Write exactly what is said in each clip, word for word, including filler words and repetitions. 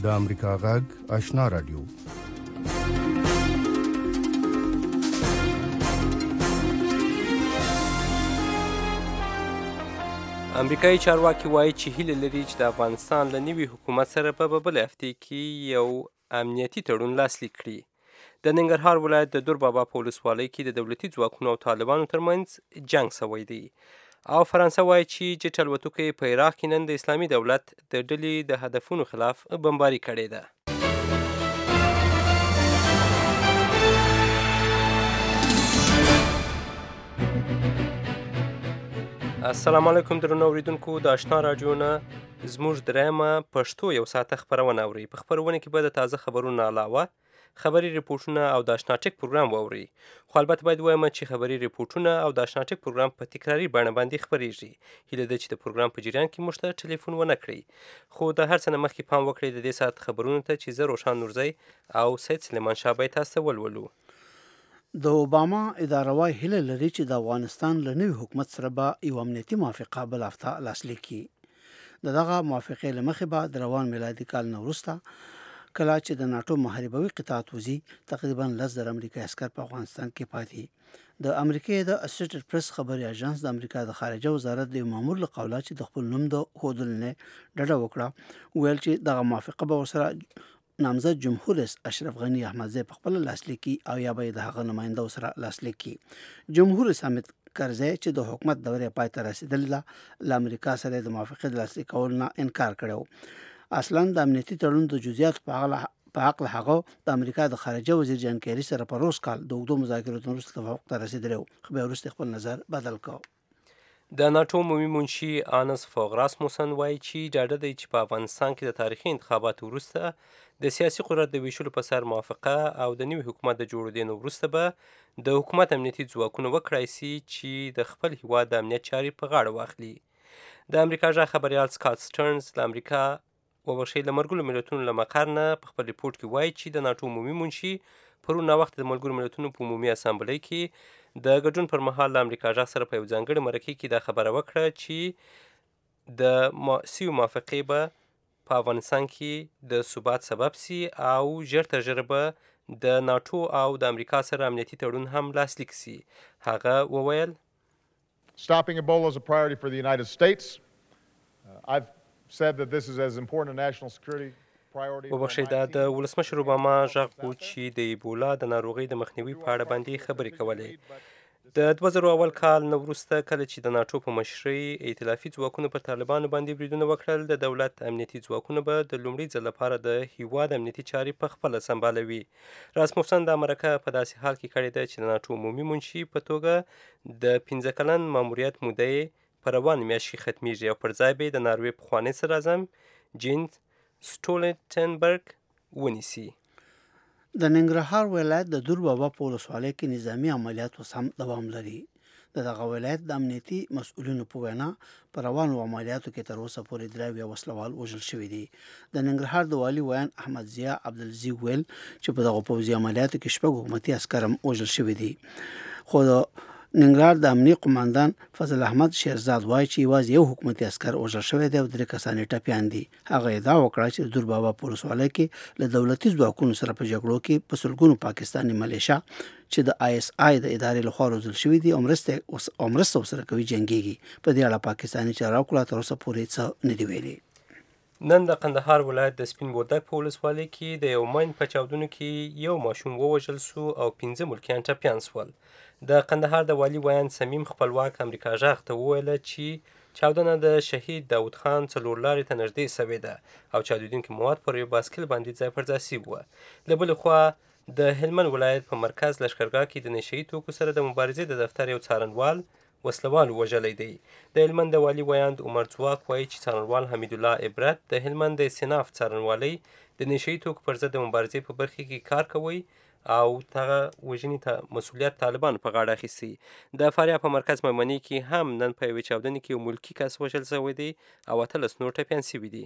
د امریکا غږ آشنا رادیو. امریکایي چارواکي وایي چې هیله لري چې د افغانستان له نوي حکومت سره په بلې هفتې کې یو امنیتي تړون لاسلیک کړي. د ننګرهار ولایت د دور بابا په ولسوالۍ کې د دولتي ځواکونو او طالبانو ترمنځ جنگ سوی دی او فرانسه وایي چې جټ الوتکو په عراق کې نن د اسلامي دولت د ډلې د هدفونو خلاف بمباري کړې ده. السلام علیکم درنو اوریدونکو، د آشنا رادیو نه زموږ درېیمه پښتو یو ساعته خپرونه اورئ. په خپرونه کې به د تازه خبرونو علاوه خبري ریپورټونه او د آشنا ټک پروګرام واورئ. خو البته باید ووایم چې خبري ریپورټونه او د آشنا ټک پروګرام په تکراري بڼه باندې خپریږي. هیله ده چې د پروګرام په جریان کې موږ ته ټلیفون ونه کړئ. خو د هر څه نه مخکې پام وکړئ د دې ساعت خبرونو ته چې زه روشان نورزی او سید سلیمان شاه به تاسو ته ولولو. د اوباما اداره وايي هیله لري چې د افغانستان له نوي حکومت سره به یو امنیتي موافقه بل هفته لاسلیک کړي. د دغه موافقې له مخې به د روان میلادي کال نه وروسته کله چې د ناټو محاربوي قطاعت وزي تقریبا لس زره امریکایي عسکر په افغانستان کې پاتې. د امریکای د اسوسییټډ پریس خبري اژانس د امریکا د خارجه وزارت د مامور له قوله چې د خپل نوم د ښودلو نه ډډه وکړه، ویل چې دغه موافقه به ورسره نامزد جمهور رئیس اشرف غنی احمدزی په خپل لاسلیک کړي او یا به د هغه نماینده سره لاسلیک کړي. جمهور رئیس حامد کرزی چې د حکومت دورې پای ته رسیدلې ده له امریکا سره د موافقې د لاسلیک کولو نه انکار کړی. اصلا د امنیتي تړون د جزئیات په اړه په حق له هغه د امریکا د خارجه وزیر جان کیری سره په روز کال د اوږدو مذاکراتو وروسته توافق ته رسیدلی و، خو بیا وروسته خپل نظر بدل کړ. د ناټو عمومي منشي آنس فوغ راسموسن وایي چې ډاډه دی چې په افغانستان کې د تاریخي انتخاباتو وروسته د سیاسي قدرت د ویشلو په سر موافقه او د نوي حکومت د جوړېدو نه وروسته به د حکومت امنیتي ځواکونه وکړای شي چې د خپل هیواد د امنیت چارې په غاړه واخلي. د امریکا ژغ خبریال سکاټ سټرنز له امریکا وبښئ له ملګرو ملتونو له مقر نه په خپل ریپورټ کې وایي چې د ناټو عمومي منشي پرون ناوخته د ملګرو ملتونو په عمومي اسامبلۍ کې د ګډون پر مهال له امریکا ژغ سره په یو ځانګړي مرکې کې دا خبره وکړه چې د سیو موافقې به په افغانستان کې د ثبات سبب سي او ژر تر ژره به د ناټو او د امریکا سره امنیتي تړون هم لاسلیک سي. هغه وویل Stopping Ebola is a priority for the United States. Uh, I've said that this is as important a national security وبښئ دا د ولسمشر اوباما ژغ و چې د ایبولا د ناروغۍ د مخنیوي په اړه باندې خبرې کولې. د دوه زره اول کال نه وروسته کله چې د ناټو په مشرۍ ائتلافي ځواکونو پر طالبانو باندې بریدونه وکړل، د دولت امنیتي ځواکونه به د لومړي ځل لپاره د هیواد امنیتي چارې په خپله سمبالوي. راسموسن دا مرکه په داسې حال کې کړې ده چې د ناټو عمومي منشي په توګه د پنځه کلن ماموریت موده یې په روانه میاشت کې ختمیږي او پر ځای به د ناروې پخوانی صدراعظم جینز سټولټنبرګ ونیسي. د ننګرهار ولایت د دور بابا په ولسوالۍ کې نظامي عملیات اوس هم دوام لري. د دغه ولایت د امنیتي مسؤلینو په وینا په روانو عملیاتو کې تر اوسه پورې درې اویا وسلوال وژل شوي دي. د ننګرهار د والي ویان احمد ضیا عبدالعزیز ویل چې په دغه پوځي عملیاتو کې شپږ حکومتي عسکر هم وژل شوي دي. خو د ننګرهار د امنیه قماندان فضل احمد شیرزاد وایي چې یوازې یو حکومتي عسکر وژل شوی دی او درې کسان یې ټپیان دي. هغه ادعا وکړه چې د دور بابا په ولسوالۍ کې له دولتي ځواکونو سره په جګړو کې په سلګونو پاکستاني ملیشه چې د آی اس آی د ادارې لخوا روزل شوي دي او مرسته ورسره کوي جنګیږي. په دې اړه پاکستاني چارواکو لا تر اوسه پورې څه نه دي ویلي. نن د قندهار ولایت د سپین بولدک په ولسوالۍ کې د یو ماین په چاودنو کې یو ماشوم ووژل سو او پنځه ملکیان ټپیان سول. د قندهار د والي ویان صمیم خپلواک امریکا ژغ ته وویله چې چاودنه د شهید داود خان څلور لارې ته نږدې سوې ده او چاودېدونکي مواد پر یو باسکل باندې ځای پر ځای سوي وه. له بلې خوا د هلمند ولایت په مرکز لښکرګاه کې د نشه یي توکو سره د مبارزې د دفتر یو څارنوال وسلوال وژلی دی. د هلمند د والي ویاند عمر ځواک وایي چې څارنوال حمیدالله عبرت د هلمند د سیناف څارنوالۍ د نشه یي توکو پر ضد د مبارزې په برخه کې کار کوي او هغه وژنې ته مسؤلیت طالبانو په غاړه اخیستی. د فاریاب په مرکز میمنې کې هم نن په یوې چاودنې کې یو ملکي کس وژل شوی دی او اتلس نور ټپیان سوي دي.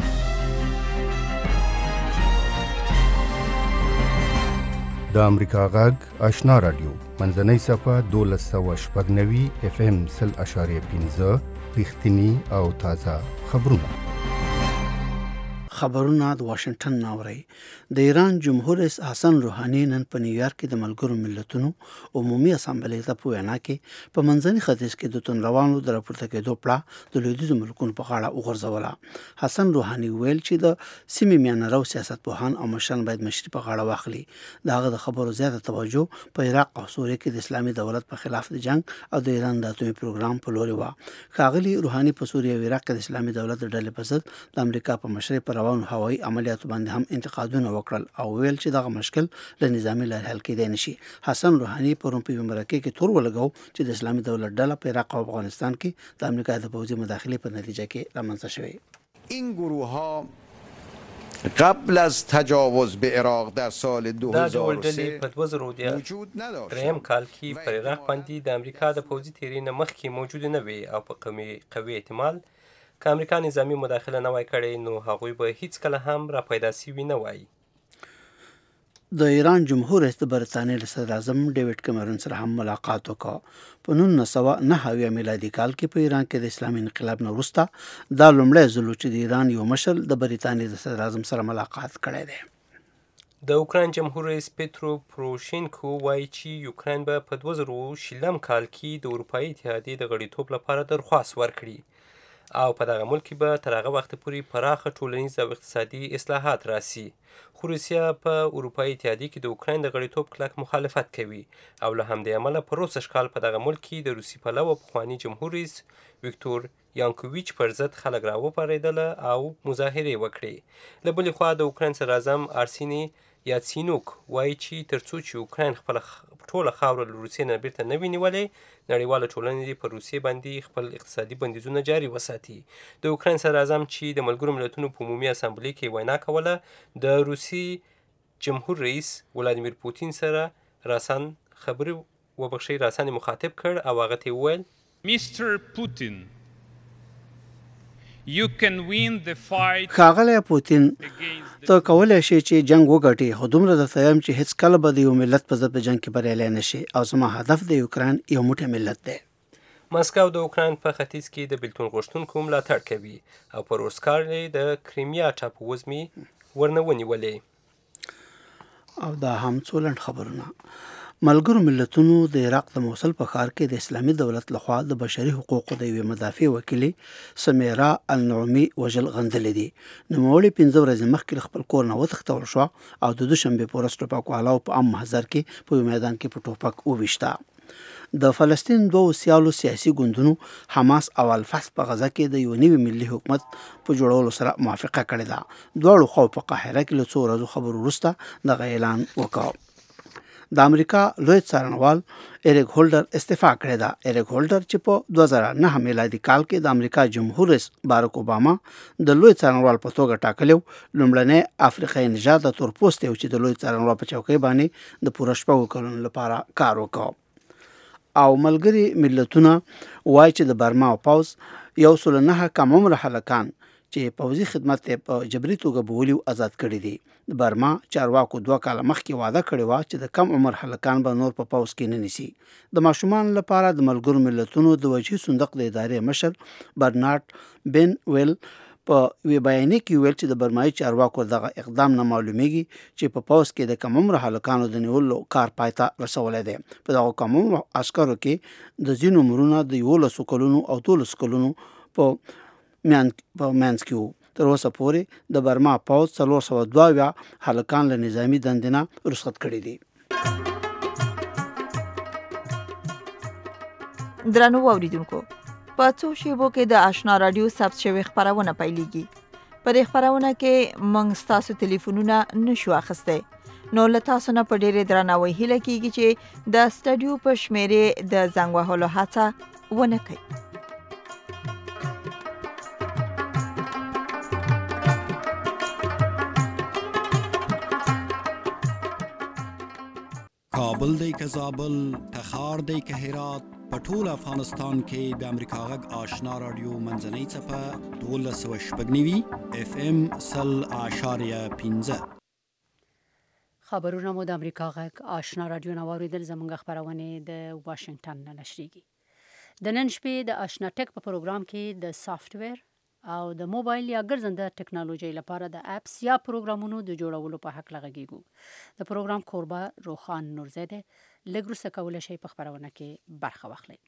د امریکا غږ آشنا رادیو منځنۍ صفحه دولس سوه شپږ نوي اف ام سل اشاریه پنځه رښتیني او تازه خبرونه. خبرونه د واشنگټن ناوړي. د ایران جمهور رئیس حسن روحاني نن په نیویارک کې د ملګرو ملتونو عمومي اسامبلې ته په وینا کې په منځني ختیځ کې د توندروانو د راپورته کېدو پړه د لویدیځو ملکونو په غاړه وغورځوله. حسن روحاني ویل چې د سیمې میانرو سیاستپوهان او مشران باید مشري په غاړه واخلي. د هغه د خبرو زیاته توجه په عراق او سوریه کې د اسلامي دولت په خلاف د جنگ او د ایران د اتومي پروګرام په لوري و. ښاغلي روحاني په سوریه او عراق کې د اسلامي دولت د ډلې په ضد د امریکا په مشرۍ پر روانو هوایي عملیاتو باندې هم انتقادونه وکړل او ویل چې دغه مشکل له نظامي لارې حل کېدای نشي. حسن روحاني پرون په مرکه کې تور ولګاو چې د اسلامي دولت ډله په عراق او افغانستان کې د امریکا د پوځي مداخلې په نتیجه کې رامنځته شوې. این گروه ها قبل از تجاوز به عراق در سال دو هزار و سه په دوه زره وجود نداشت. دریم کال کې پر عراق باندې د امریکا د پوځي تیري نه مخکې موجود نه وي او په قوي قوي احتمال که امریکا نظامی مداخله نه وای کړې نو هغوی به هیڅ کله هم را پیدا سوي نه وای. د ایران جمهور رئیس د برطانیې له صدر اعظم ډیوډ کیمرون سره هم ملاقات وکړ. په نولس سوه نهه اویا میلادي کال کې په ایران کې د اسلامي انقلاب نه وروسته دا لومړی ځل چې د ایران یو مشر د برطانیې د صدر اعظم سره ملاقات کړی دی. د اوکراین جمهور رئیس پیترو پروشینکو وایي چې یوکراین به په دوه زره شلم کال کې د اروپایي اتحادیې د غړیتوب لپاره درخواست ورکړي او په دغه ملک کې به تر هغه وخته پورې پراخه ټولنیز او اقتصادي اصلاحات راسي. خو روسیه په اروپایي اتحادیې کې د اوکراین د غړیتوب کلک مخالفت کوي او له همدې امله په روسش کال په دغه ملک کې د روسي پلوه پخواني جمهور رئیس ویکتور یانکوویچ پر ضد خلک راوپارېدله او مظاهرې وکړې. له بلې خوا د اوکراین صدر اعظم ارسیني یاتسینوک وایي چې تر څو چې اوکراین خپله ټوله خاوره له روسیې نه بیرته نه وي نیولې نړیواله ټولنه دې په روسیې باندې خپل اقتصادي بندیزونه جاري وساتي. د اوکراین صدر اعظم چې د ملګرو ملتونو په عمومي اسامبلې کې وینا کوله د روسي جمهور رئیس ولادیمیر پوتین سره راسن خبرې وبخښئ راسن مخاطب کړ او هغه ته وویل میستر پوتین You can win the fight ښاغلی پوتین ته کولی شې چې جنگ وګټې خو دومره درته وایم چې هیڅ کله به د یو ملت په ضد په جنگ کې بریالی نه شي او زما هدف د یوکراین یو موټی ملت دی. مسکو د اوکراین په ختیځ کې د بیلتون غوښتونکو ملاتړ کوي او په روسکار د کریمیا ټاپووزمې ورنه ونیولې. او دا هم څو لنډ خبرونه. ملګرو ملتونو د عراق د موصل په ښار کې د اسلامي دولت لخوا د بشري حقوقو د یوې مدافع وکیلې سمیرا النعومي وژل غندلې دي. نوموړې پنځه ورځې مخکې خپل کور نه وتښتول شوه او د دوشنبې په ورځ ټوپکوالو په عام محضر کې په یو میدان کې په ټوپک وویشته. د فلسطین دوه سیالو سیاسي ګوندونو حماس او الفحص په غزه کې د یو نوي ملي حکومت په جوړولو سره موافقه کړې ده. دواړو خواو په قاهره کې له څو ورځو خبرو وروسته دغه اعلان وکړ. د امریکا لوی څارنوال ایریک هولډر استعفا کړې ده. ایریک هولډر چې په دوه زره نهه میلادي کال کې د امریکا جمهور رئیس باراک اوباما د لوی څارنوال په توګه ټاکلی و، لومړنی افریقایي نژاد د تورپوستی و چې د لوی څارنوال په چوکۍ باندې د پوره شپږو کلونو لپاره کار وکړ. او ملګري ملتونه وایي چې د برما او پوځ یو سل نهه کم عمره هلکان چې پوځي خدمت په جبري توګه بولي او آزاد کړي دي. د برما چارواکو دوه کاله مخکې وعده کړې وه چې د کم عمر هلکان به نور په پوځ کې نه نیسي. د ماشومانو لپاره د ملګرو ملتونو د وجهي صندوق د ادارې مشر برنارد بن ویل په وی بیانیه کې ویل چې د برمایي چارواکو دغه اقدام نه معلومیږي چې په پوځ کې د کم عمر هلکانو د نیولو کار پای ته رسولی دی. په دغه کم عمر عسکرو کې د ځینو عمرونه د یولسو کلونو او دولسو کلونو په منځ کې وو. تر اوسه پورې د برما پوځ څلور سوه دوه اویا هلکان له نظامي دندې نه رخصت کړي دي. درنو اوریدونکو، په څو شیبو کې د آشنا رادیو ثبت شوی خبرونه پیلېږي. په دې خبرونه کې موږ ستاسو ټلیفونونه نشو اخیستی، نو له تاسو نه په ډېرې درناوي هیله کېږي چې د سټډیو په شمیرې د زنګ وهلو هڅه ونه کوئ. کابل دی که زابل، تخار دی که هرات، په ټول افغانستان کې د امریکا غږ آشنا رادیو منځنۍ څپه دولس سوه شپږ نوي اف ام سل اعشاریه پنځه. خبرونه مو د امریکا غږ آشنا رادیو نه واوریدل. زموږ خبرونه د واشنگټن نه نشریږي. د نن شپې د آشنا ټک په پروګرام کې د سافټویر او د موبایل یا ګرځنده ټکنالوژي لپاره د اپس یا پروګرامونو د جوړولو په حق لغږیږو د پروګرام کوربه روخان نورزاده لږ وروسته کولی شي په خبرونه کې برخه واخلي.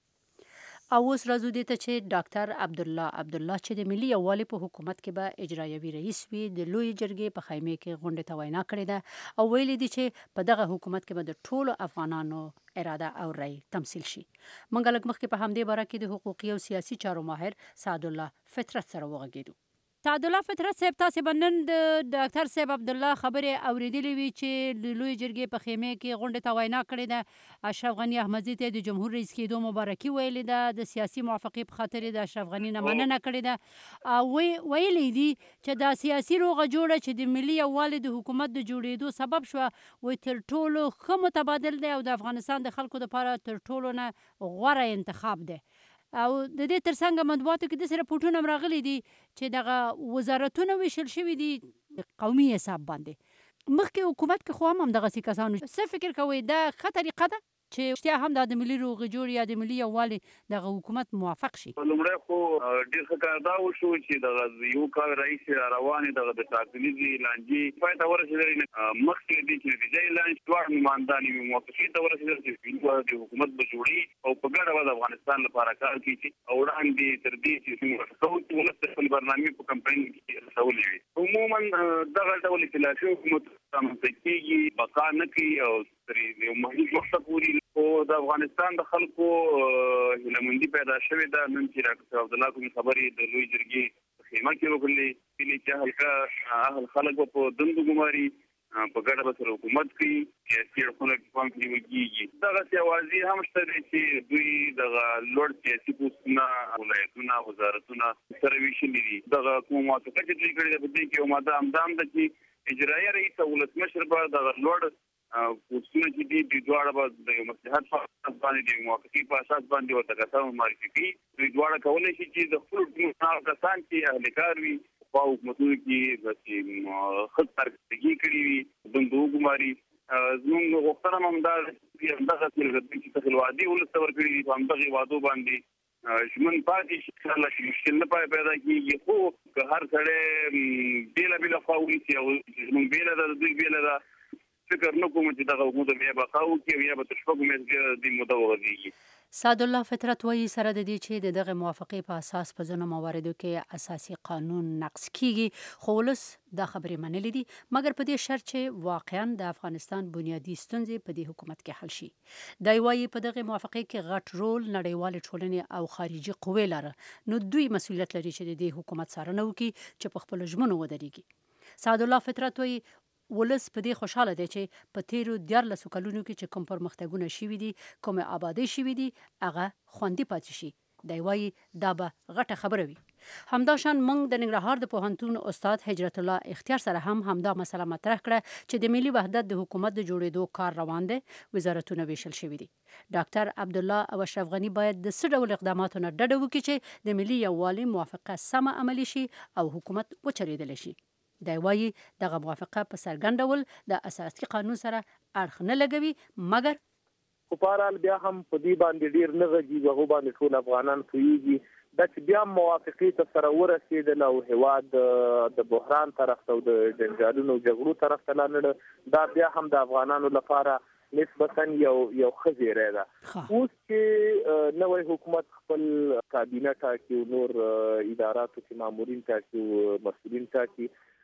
او اوس راځو دې ته چې ډاکټر عبدالله عبدالله چې د ملي یووالي په حکومت کې به اجرایوي رئیس وي د لوی جرګې په خیمه کې غونډې ته وینا کړې ده او ویلي دي چې په دغه حکومت کې به د ټولو افغانانو اراده او رأی تمثیل شي. منګه لږ مخکې په همدې باره کې د حقوقي او سیاسي چارو ماهر سعد الله فطرت سره وغږېدو. سعد الله فطرت صاحب تاسو بنن د ډاکټر صاحب عبدالله خبره اوریدلې وی چې د لوی جرګې په خیمه کې غونډه ته وینا کړې ده. اشرف غنی احمدزي ته د جمهور رئیس کېدو مبارکي ویلې ده. د سیاسي موافقه په خاطر د اشرف غنی نه مننه کړې ده او ویلې دي چې د سیاسي روغه جوړه چې د ملي یووالي د حکومت د جوړېدو سبب شو وي تر ټولو ښه متبادل دی او د افغانستان د خلکو لپاره تر ټولو نه غوره انتخاب دی. او د دې ترڅنګ مطبوعاتو کې د سره پټونه راغلي دي چې دغه وزارتونه ویشل شوي دي قومي حساب باندې. مخکې حکومت کې خو هم دغه کسانو څه فکر کوي دا ښه طریقه ده چې اشتیا هم د ملي روغ جوړ یا د ملي یووالي دغه حکومت موافق شي؟ لومړی خو ډېر ښه کار دا وشو چې دغه یو کال رئیس روانې دغه د ټاکنیزې لانجې پای ته ورسېدلې. مخکې دې چې د دې لانجې دواړه نمایندان یې موافقې ته ورسېدل چې د حکومت به جوړي او په ګډه به د افغانستان لپاره کار کوي او وړاندې تر دې چې څنګه ولس د خپل برنامې په کمپاین کې رسولې وي. عموما دغه ډول اختلافي حکومت رامنځته کېږي بقا نه کوي او تر یو محدود وخته پورې او د افغانستان د خلکو هیلهمندي پیدا شوې ده. نن چې ډاکټر عبدالله کوم خبرې د لوی جرګې خیمه کې وکړلې چې هلکه اهل خلک په دندو ګماري په ګډه به سره حکومت کوي سیاسي اړخونه کې پام کې نیول کېږي. دغسې اوازې هم شته دی چې دوی دغه لوړ سیاسي پوستونه ولایتونه وزارتونه سره ویشلي دي. دغه کومه موافقه چې دوی کړې ده په دې کې یو ماده همدا هم ده چې اجرایه رئیس او ولسمشر به دغه لوړ پوسټونه چې دي دوی دواړه به د یو مصلحت په اساس باندې د موافقې په اساس باندې ورته کسان معرفي کوي. دوی دواړه کولی شي چې د خپلو ټیمونو کسان چې اهلکار وي په حکومتونو کې داسې ښه کارکردګي کړې وي دندو وګماري. زموږ غوښتنه هم همدا چې همدغسې چې تخیلوادي ولس ته ورکړي دي په همدغې وعدو باندې ژمن پاتې شي انشاءالله چې مشکل نه پای پیدا کېږي. خو که هر سړی بېله بېله خوا ونیسي او زموږ بېله ده د دوی بېله ده فکر نه کوم چې دغه حکومت بیا بقا وکړي یا به تر شپږو میاشتو کې دې موده وغځېږي. سعد الله فطرت وایي سره د دې چې د دغه موافقې په اساس په ځینو مواردو کې اساسي قانون نقض کیږي خو ولس دا خبرې منلې دي مګر په دې شرط چې واقعا د افغانستان بنیادي ستونزې په دې حکومت کې حل شي. دا وایي په دغه موافقې کې غټ رول نړیوال ټولنې او خارجي قوې لري نو دوی مسؤلیت لري چې د دې حکومت څارنه وکړي چې په خپل ژمنو ودرېږي. سعد الله فطرت وایي ولس په دې خوشاله دی چې په تیرو دیارلسو کلونو کې چې کوم پرمختګونه شوي دي کوم آبادی شوي دي هغه خوندي پاتې شي. دی وایي دا به غټه خبره وي. همداشان موږ د ننګرهار د پوهنتون استاد هجرت الله اختیار سره هم همدا مسله مطرح کړه چې د ملي وحدت د حکومت د جوړېدو کار روان دی وزارتونه ویشل شوي دي. ډاکټر عبدالله او اشرف غنی باید د څه ډول اقداماتو نه ډډه وکړي چې د ملي یووالي موافقه سمه عملي شي او حکومت وچلېدلی شي. دی وایي دغه موافقه په څرګند ډول د اساسي قانون سره اړخ نه لګوي مګر خو په هر حال بیا هم په دې باندې ډېر نه غږېږي هغو باندې ټول افغانان پوهېږي دا چې بیا موافقې ته سره ورسېدل او هېواد د بحران طرف ته او د جنجالونو جګړو طرف ته لاړل دا بیا هم د افغانانو لپاره نسبتا یو یو ښه زیری ده. اوس چې نوی حکومت خپل کابینه ټاکي او نور اداراتو کې مامورین ټاکي او مسؤلین ټاکي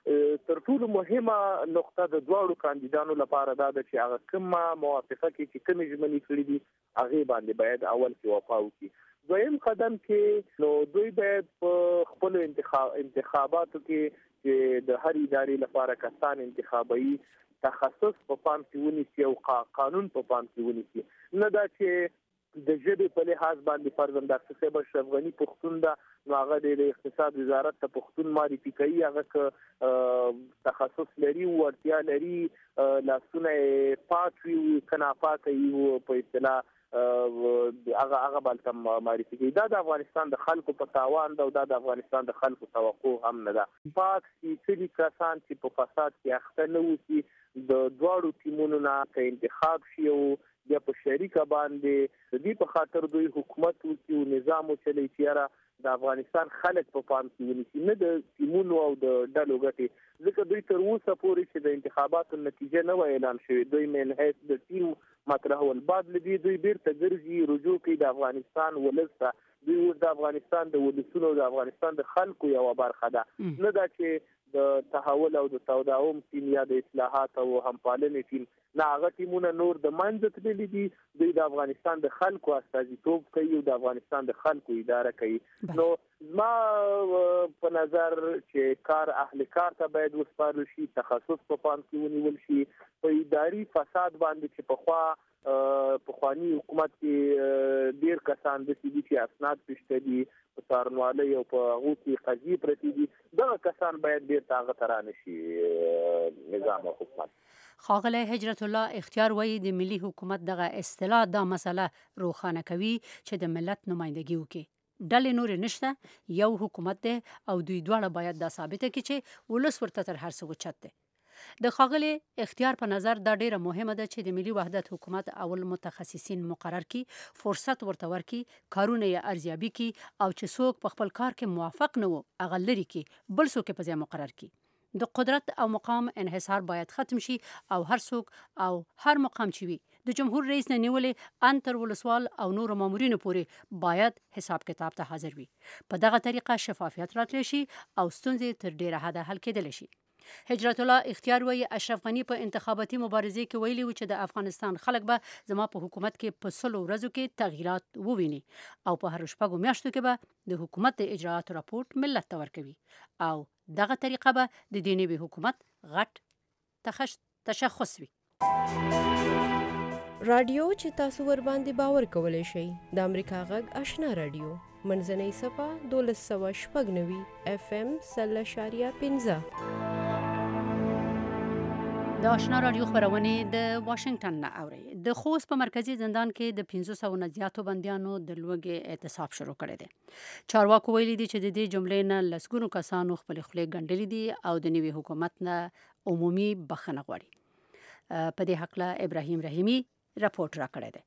تر ټولو مهمه نقطه د دواړو کاندیدانو لپاره دا ده چې هغه کومه موافقه کې چې کومې ژمنې کړي دي هغې باندې باید اول کې وفا وکړي. دویم قدم کې نو دوی باید په خپلو انتخاباتو کې چې د هر ادارې لپاره کسان انتخابوي تخصص په پام کې ونیسي او قانون په پام کې ونیسي. نه دا چې د ژبې په لحاظ باندې فرضاً ډاکټر صاحب اشرف غني پښتون ده نو هغه د اقتصاد وزارت ته پښتون معرفي کوي هغه که تخصص لري وړتیا لري لاسونه یې پاک وي که ناپاکه وي په اصطلاح هغه هغه بلته معرفي کوي. دا د افغانستان د خلکو په تاوان ده او دا د افغانستان د خلکو توقع هم نه ده. پاک سپېڅلي کسان چې په فساد کې اخته نه اوسي د دواړو ټیمونو نه که انتخاب شي او بیا په شریکه باندې د دې په خاطر دوی حکومت وکړي او نظام وچلي چې د افغانستان خلک په پام کې ونیسي، نه د ټیمونو او د ډلو ګټې، ځکه دوی تر اوسه پورې چې د انتخاباتو نتیجه نه وه اعلان شوې، دوی من حیث د ټیم مطرح ول، بعد له دې دوی بیرته ګرځي رجوع کوي د افغانستان ولس ته. دوی اوس د افغانستان د ولسونو د افغانستان د خلکو یوه برخه ده، نه دا چې د تحول او د تداوم ټیم یا د اصلاحات او همپالنې ټیم، نه، هغه ټیمونه نور د منځه تللي دي. دوی د افغانستان د خلکو استازیتوب کوي او د افغانستان د خلکو اداره کوي. نو زما په نظر چې کار اهل کار ته باید وسپارل شي، تخصص په پام کې ونیول شي. په اداري فساد باندې چې پخوا پخواني حکومت کې ډیر کسان داسې دي چې اسناد پېشته دي په څارنوالۍ او په هغو کې قضیې پرتې دي، دغه کسان باید بیرته هغه ته رانشي نظام او حکومت. ښاغلی هجرت الله اختیار وایي د ملي حکومت دغه اصطلاح دا مسله روښانه کوي چې د ملت نمایندګي وکړي. ډلې نورې نشته، یو حکومت دی او دوی دواړه باید دا ثابته کړي چې ولس ورته تر هر څه اوچت دی. د ښاغلي اختیار په نظر دا ډیره مهمه ده چې د ملي وحدت حکومت اول متخصصین مقرر کی، فرصت ورته ورکړي، کارونه یې ارزیابي کړي او چې څوک په خپل کار کې موافق نه وو هغه لرې کړي، بل څوک یې په ځای مقرر کړي. د قدرت او مقام انحصار باید ختم شي او هر څوک او هر مقام چې وي د جمهور رئیس نه نیولې ان تر ولسوال او نورو مامورینو پورې باید حساب کتاب ته حاضر وي. په دغه طریقه شفافیت راتلی شي او ستونزې تر ډیره حده حل کېدلی شي. هجرت الله اختیار وایي اشرف غني په انتخاباتي مبارزې کې ویلي و چې د افغانستان خلک به زما په حکومت کې په سلو ورځو کې تغییرات وویني او په هر شپږو میاشتو کې به د حکومت د اجرااتو راپورټ ملت ته ورکوي او دغه طریقه به د دې نوي حکومت غټ تشخص وي. رادیو چې تاسو ور باندې باور کولی شئ د امریکا غږ آشنا رادیو منځنۍ صفه دولس سوه شپږ نوي اف ام سل اشاریه پنځه. د آشنا رادیو خبرونه د واشنگټن نه اوري. د خوست په مرکزی زندان کې د پنځه سوه نه زیاتو بندیانو د لوږې اعتصاب شروع کړی دی. چارواکو ویلي دي چې د دې جملې نه لسګونو کسانو خپل خولې ګنډلې دي او د نوي حکومت نه عمومي بخښنه غواړي. په دې هکله ابراهیم رحیمی راپورټ راکړی دی.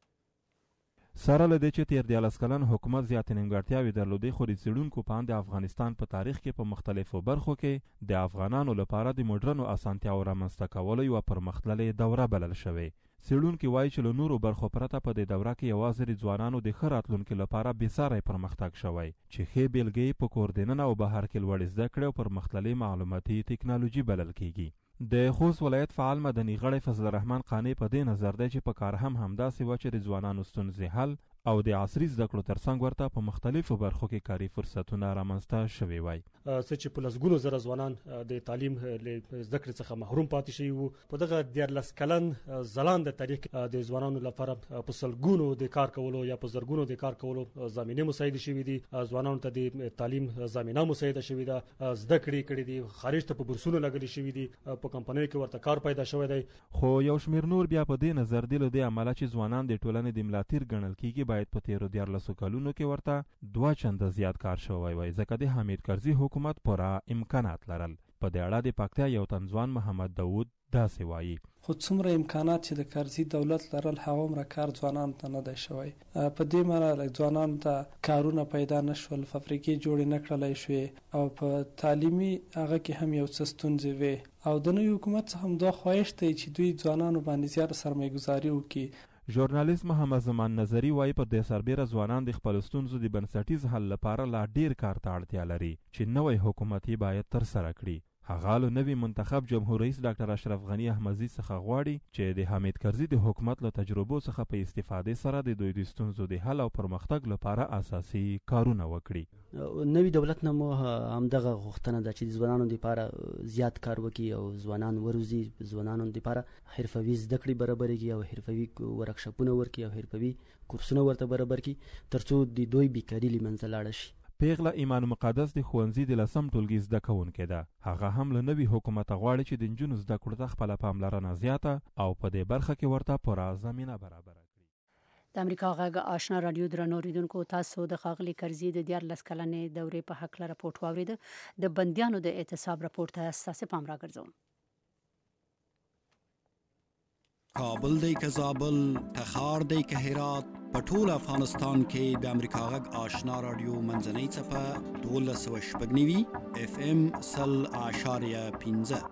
سره له دې چې تیر دیارلس کلن حکومت زیاتې نیمګړتیاوې درلودې، خو د څېړونکو په اند د افغانستان په تاریخ کې په مختلفو برخو کې د افغانانو لپاره د موډرنو اسانتیاوو رامنځته کولو یوه پرمختللې دوره بلل شوې. څېړونکي وایي چې له نورو برخو پرته په دې دوره کې یوازې د ځوانانو د ښه راتلونکي لپاره بېساری پرمختګ شوی چې ښې بېلګې یې په کور دننه او بهر کې لوړې زده کړې او پرمختللې معلوماتي ټکنالوژي بلل کېږي. د خوست ولایت فعال مدني غړی فضل الرحمن قانع په دې نظر دی چې په کار هم همداسې وه چې د ځوانانو ستونزې حل او د عصري زده کړو ترڅنګ ورته په مختلفو برخو کې کاري فرصتونه رامنځته شوي وای. څه چې په لسګونو زره ځوانان د تعلیم له زده کړې څخه محروم پاتې شوي وو. په دغه دیارلس کلن ځلانده تاریخ کې د ځوانانو لپاره په سلګونو د کار کولو یا په زرګونو د کار کولو زمینه مساعده شوي دي. ځوانانو ته د تعلیم زمینه مساعده شوي ده، زده کړې کړې دي، خارج ته په بورسونو لګلې شوي دي، په کمپنیو کې ورته کار پیدا شوی دی. خو یو شمېر نور بیا په دې نظر دی له دې امله چې ځوانان د ټولنې د ملاتیر ګڼل کېږي باید په تیرو دیارلسو کلونو کې ورته دوه چنده زیات کار شوی وای، ځکه د حمید کرزي حکومت پوره امکانات لرل. په دې اړه د پکتیا یو تنځوان محمد داود داسې وایي. خو څومره امکانات چې د کرزي دولت لرل هغه عمره کار ځوانانو ته نه دی شوی. په دې معنی ځوانانو ته کارونه پیدا نه شول، فابریکې جوړې نه کړلی شوې او په تعلیمي هغه کې هم یو څه ستونزې وې او د نوي حکومت څخه هم دا خواهش دی چې دوی ځوانانو باندې زیاته سرمایه ګذاري وکړي. ژورنالیست محمد زمان نظری وایي پر دې سربیره ځوانان د خپلو ستونزو د بنسټیز حل لپاره لا ډیر کار ته اړتیا لري چې نوی حکومت یې باید ترسره کړي. هغه له نوي منتخب جمهور رئیس ډاکټر اشرف غني احمدزي څخه غواړي چې د حمید کرزي د حکومت له تجربو څخه په استفادې سره د دوی د ستونزو د حل او پرمختګ لپاره اساسي کارونه وکړي. نوي دولت نه مو همدغه غوښتنه ده چې د ځوانانو لپاره زیات کار وکړي او ځوانان وروزي، ځوانانو لپاره حرفوي زده کړې برابرې کړي او حرفوي ورکشاپونه ورکړي او حرفوي کورسونه ورته برابر کړي ترڅو د دوی بیکاري له منځه لاړه شي. پیغله ایمان مقدس د ښوونځي د لسم ټولګي زده کوونکې ده. هغه هم له نوي حکومته غواړي چې د نجونو زده کړو ته خپله پاملرنه زیاته او په دې برخه کې ورته پوره زمینه برابره کړي. د امریکا غږ آشنا رادیو درنو اوریدونکو، تاسو د ښاغلي کرزي د دیارلس کلنې دورې په هکله راپورټ واورېده. د بندیانو د اعتصاب راپورټ ته ستاسې پام راګرځوم. کابل دی که زابل، تخار دی که هرات، په ټول افغانستان کې د امریکا غږ آشنا رادیو منځنۍ څپه دولس سوه شپږ نوي اف ام سل اعشاریه پنځه.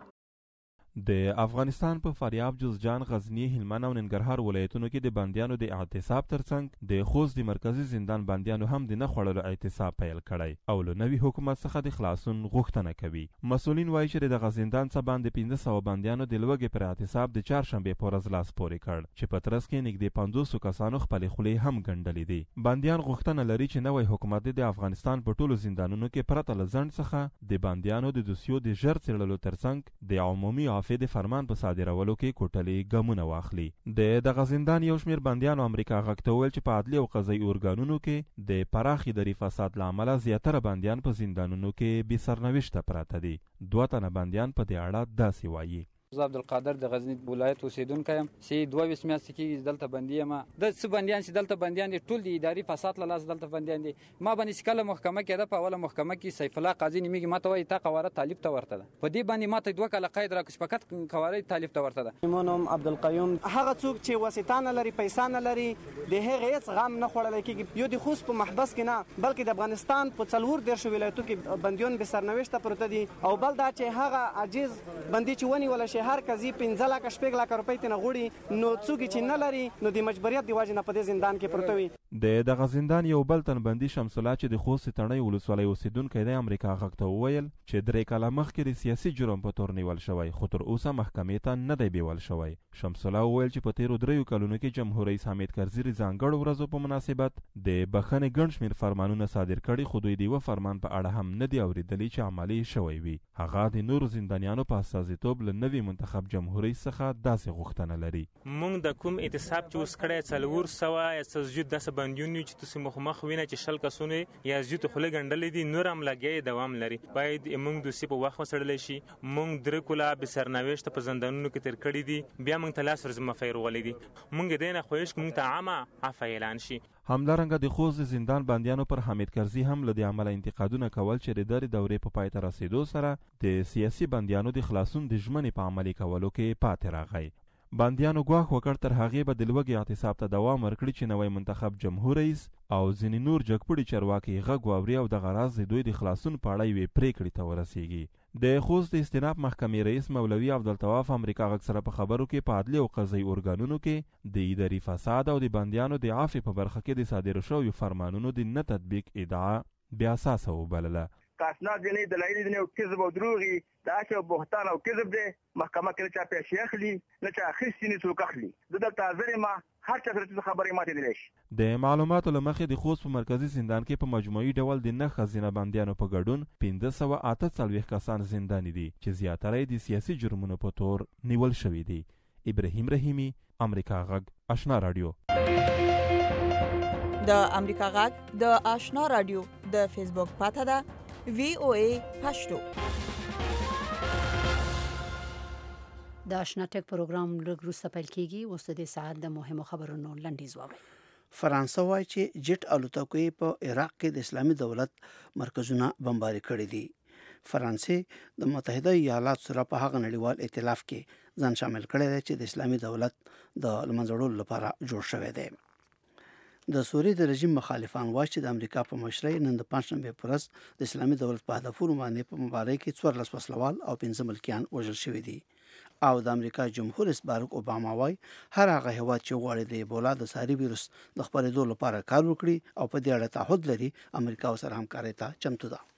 د افغانستان په فاریاب، جوزجان، غزنی، هلمند او ننګرهار ولایتونو کې د بندیانو د اعتصاب ترڅنګ د خوست د مرکزي زندان بندیانو هم د نه خوړلو اعتصاب پیل کړی او له نوي حکومت څخه د خلاصون غوښتنه کوي. مسؤلین وایي چې د دغه زندان څخه باندې پنځه سوه بندیانو د لوږې پر اعتصاب د چهارشنبې په ورځ لاس پورې کړ چې په ترڅ کې نږدې پنځوسو کسانو خپلې خولې هم ګنډلې دي. بندیان غوښتنه لري چې نوی حکومت د افغانستان په ټولو زندانونو کې پرته له ځنډ څخه د بندیانو د دوسیو د ژر څېړلو ترڅنګ د عمومي عافیې د فرمان په صادرولو کې کوټلې ګامونه واخلي. د دغه زندان یو شمېر بندیانو امریکا غږ ته وویل چې په عدلي او قضایي ارګانونو کې د پراخ اداري فساد له امله زیاتره بندیان په زندانونو کې بې سرنوشته پراته دي. دوه تنه بندیان په دې اړه داسې وایي: زه عبدالقادر د غزني ولایت اوسیدونکی یم چې دوه ویشت میاشتې کېږي دلته بندي یم. د څه بندیان چې دلته بندیان دي ټول د اداري فساد له لاسه دلته بندیان دي. ما باندې چې کله محکمه کېده په اوله محکمه کې سیف الله قاضي نومېږي، ما ته وایي تا قواره طالب ته ورته ده. په دې باندې ما ته دوه کاله قید راکړ چې فقط قواره طالب ته ورته ده. زما نوم عبدالقیوم. هغه څوک چې واسطه نه لري، پیسې نه لري، د هغې هېڅ غم نه خوړلی کېږي. یو د خوست په محبس کې نه بلکې د افغانستان په څلور دېرشو ولایتو کې بندیان بې سرنوشته پروته دي. او بل دا چې هغه عاجز بندي چې ونیولی شي هر قضیې پنځه لکه شپږ لکه روپۍ ترې نه غواړي، نو څوک چې نه لري نو د مجبوریت د وجې نه په دې زندان کې پروته وي. د دغه زندان یو بل تن بندي شمس الله چې د خوست تڼۍ ولسوالۍ اوسیدونکی دی امریکا غږ ته وویل چې درې کاله مخکې د سیاسي جرم په تور نیول شوی خو تر اوسه محکمې ته نه دی بیول شوی. شمس الله وویل چې په تیرو دریو کلونو کې جمهور رئیس حامد کرزي د ځانګړو ورځو په مناسبت د بخښنې ګڼ شمېر فرمانونه صادر کړي خو دوی د یوه فرمان په اړه هم نه دي اورېدلي چې عملي شوی وي. هغه د نورو زندانیانو په استازیتوب له نوي منتخب جمهور رئیس څخه داسې غوښتنه لري. موږ د کوم اعتصاب چې اوس کړی څلور سوه یا څه زیات داسې بندیون یو چې تاسې مخامخ وینئ چې شل کسونه یا زیاتو خولې ګنډلې دي، نور هم لګیا دوام لري. باید موږ دوسیې په وخت وڅېړلی شي. موږ درې کاله بې سرنوشته په زندانونو کې تېر کړي دي، بیا موږ ته لاس ورځ مفی روغلی دي. موږ د دې نه خوښ موږ ته عامه عفه اعلان شي. همدارنګه د خوست زندان بندیانو پر حامد کرزي هم له دې عمله انتقادونه کول چې د درې دورې په پای ته رسېدو سره د سیاسي بندیانو د خلاصون د ژمنې په عملي کولو کې پاتې راغی. بندیانو ګواښ وکړ تر هغې به د لوږې اعتصاب ته دوام ورکړي چې نوی منتخب جمهور رئیس او ځینې نور جګپوړي چارواکي غږ واوري او دغه راز د دوی د خلاصون په اړه یوې پرېکړې ته ورسیږي. د خوست د استیناف محکمې رئیس مولوي عبدالطواف امریکا غږ سره په خبرو کې په عدلي او قضایي ارګانونو کې د اداري فساد او د بندیانو د عافیې په برخه کې د صادرو شویو فرمانونو د نه تطبیق ادعا بې اساسه وبلله. اسناد ځینې دلایل دي او کذب او دروغ دي، دا چې بهتان او کذب دی. محکمه کې نه چا پیسې اخلي نه چا اخیستي نه څوک اخلي. زه دلته حاضر یم، هر چا سره چې خبرې ماتې دیلی شي. د معلوماتو له مخې د خوست په مرکزي زندان کې په مجموعي ډول د نه ښځینه بندیانو په ګډون پنځه سوه اته څلوېښت کسان زنداني دي چې زیاتره یې د سیاسي جرمونو په تور نیول شوي دي. ابراهیم رحیمي، امریکا غږ آشنا راډیو. د امریکا غږ د آشنا راډیو د فیسبوک پاته ده وی او ای پښتو. د آشنا ټک پروګرام لږ وروسته پیل کیږي. اوس د دې ساعت د مهمو خبرونو لنډیز واورئ. فرانسه وایي چې جټ الوتکو په عراق کې د اسلامي دولت مرکزونه بمباري کړي دي. فرانسې د متحده ایالاتو سره په هغه نړیوال ائتلاف کې ځان شامل کړی دی چې د اسلامي دولت د له منځه وړلو لپاره جوړ شوی دی. د سوریې د رژیم مخالفان وایي چې د امریکا په مشرۍ نن د پنځشنبې په ورځ د اسلامي دولت په هدفونو باندې په مبارۍ کې څوارلس وسلوال او پنځه ملکیان وژل شوي دي. او د امریکا جمهور رئیس باراک اوباما وایي هر هغه هیواد چې غواړي د ایبولا د ساري ویروس د خپرېدو لپاره کار وکړي او په دې اړه تعهد لري، امریکا ورسره همکارۍ ته چمتو ده.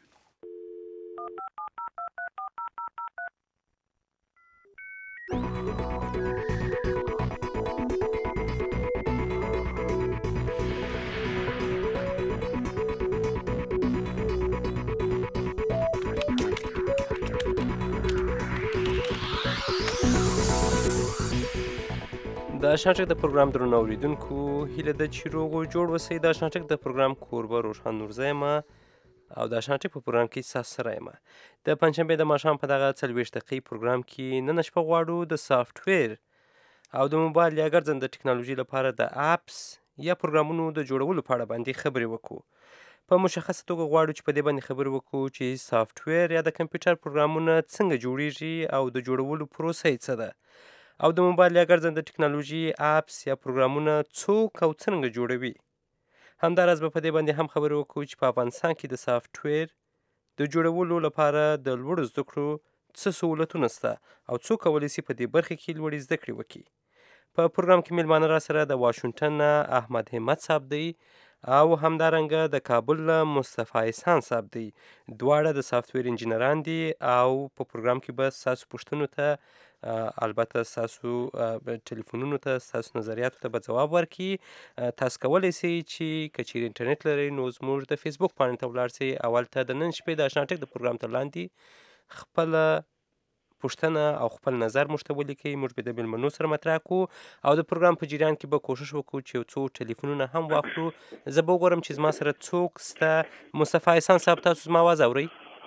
د آشنا ټک د پروګرام درنو اوریدونکو هیله ده چې روغ او جوړ اوسئ. د آشنا ټک د پروګرام کوربه روښان نورزی یم او د آشنا ټک په پروګرام کې ستاسو سره یم. د پنجشنبې د ماښام په دغه څلوېښت دقیقې پروګرام کې نن شپه غواړو د سافټویر او د موبایل یا ګرځنده ټکنالوژي لپاره د اپس یا پروګرامونو د جوړولو په اړه باندې خبرې وکړو. په مشخصه توګه غواړو چې په دې باندې خبرې وکړو چې سافټویر یا د کمپیوټر پروګرامونه څنګه جوړیږي او د جوړولو پروسه یې څه ده او د موبایل یا ګرځنده ټکنالوژي اپس یا پروګرامونه څوک او څرنګه جوړوي. همداراز به په دې باندې هم خبرې وکړو چې په افغانستان کې د سافټویر د جوړولو لپاره د لوړو زده کړو څه سهولتونه شته او څوک کولی شي په دې برخه کې لوړې زده کړې وکړي. په پروګرام کې میلمانه را سره د واشنګټن نه احمد همت صاحب دی او همدارنګه د کابل نه مصطفی احسان صاحب دی. دواړه د سافټویر انجینران دي او په پروګرام کې به ستاسو پوښتنو ته البته ستاسو ټلیفونونو ته ستاسو نظریاتو ته به ځواب ورکړي. تاسو کولی شئ چې که چیرې انټرنیټ لرئ نو زموږ د فیسبوک پاڼې ته ولاړ شئ او هلته د نن شپې د اشنا ټک د پروګرام تر لاندې خپله پوښتنه او خپل نظر موږ ته ولیکئ. موږ به د میلمنو سره مطرح کړو او د پروګرام په جریان کې به کوشش وکړو چې یو څو ټلیفونونه هم واخلو. زه به وګورم چې زما سره څوک شته. مصطفی احسان صاحب تاسو زما اواز اورئ؟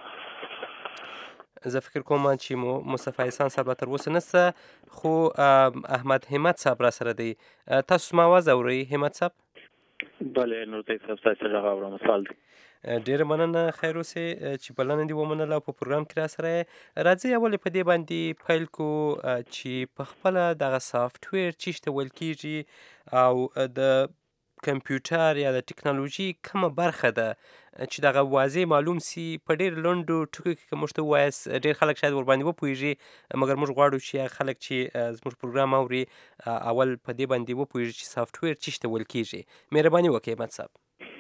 زه فکر کوم چې مو مصطفی احسان صاحب تر اوسه نشته، خو احمد همت صاحب را سره دی. تاسو زما اواز اورئ همت صاحب؟ بله نورزی صاحب ستاسو غږ اورم. سوال دی. ډېره مننه، خیر اوسې چې بلنه دې ومنله او په پروګرام کې را سره یې. راځئ اول په دې باندې پیل کړو چې په خپله دغه سافټویر چی ته ویل کېږي او د کمپیوټر یا د ټکنالوژي کومه برخه ده چې دغه واضح معلوم سي په ډېر لنډو ټکو کې که موږ ته ووایاست. ډېر خلک شاید ورباندې وپوهېږي مګر موږ غواړو چې هغه خلک چې زموږ پروګرام اوري اول په دې باندې وپوهېږي چې سافټویر چی ته ویل کېږي. مهرباني وکړئ احمد صاحب.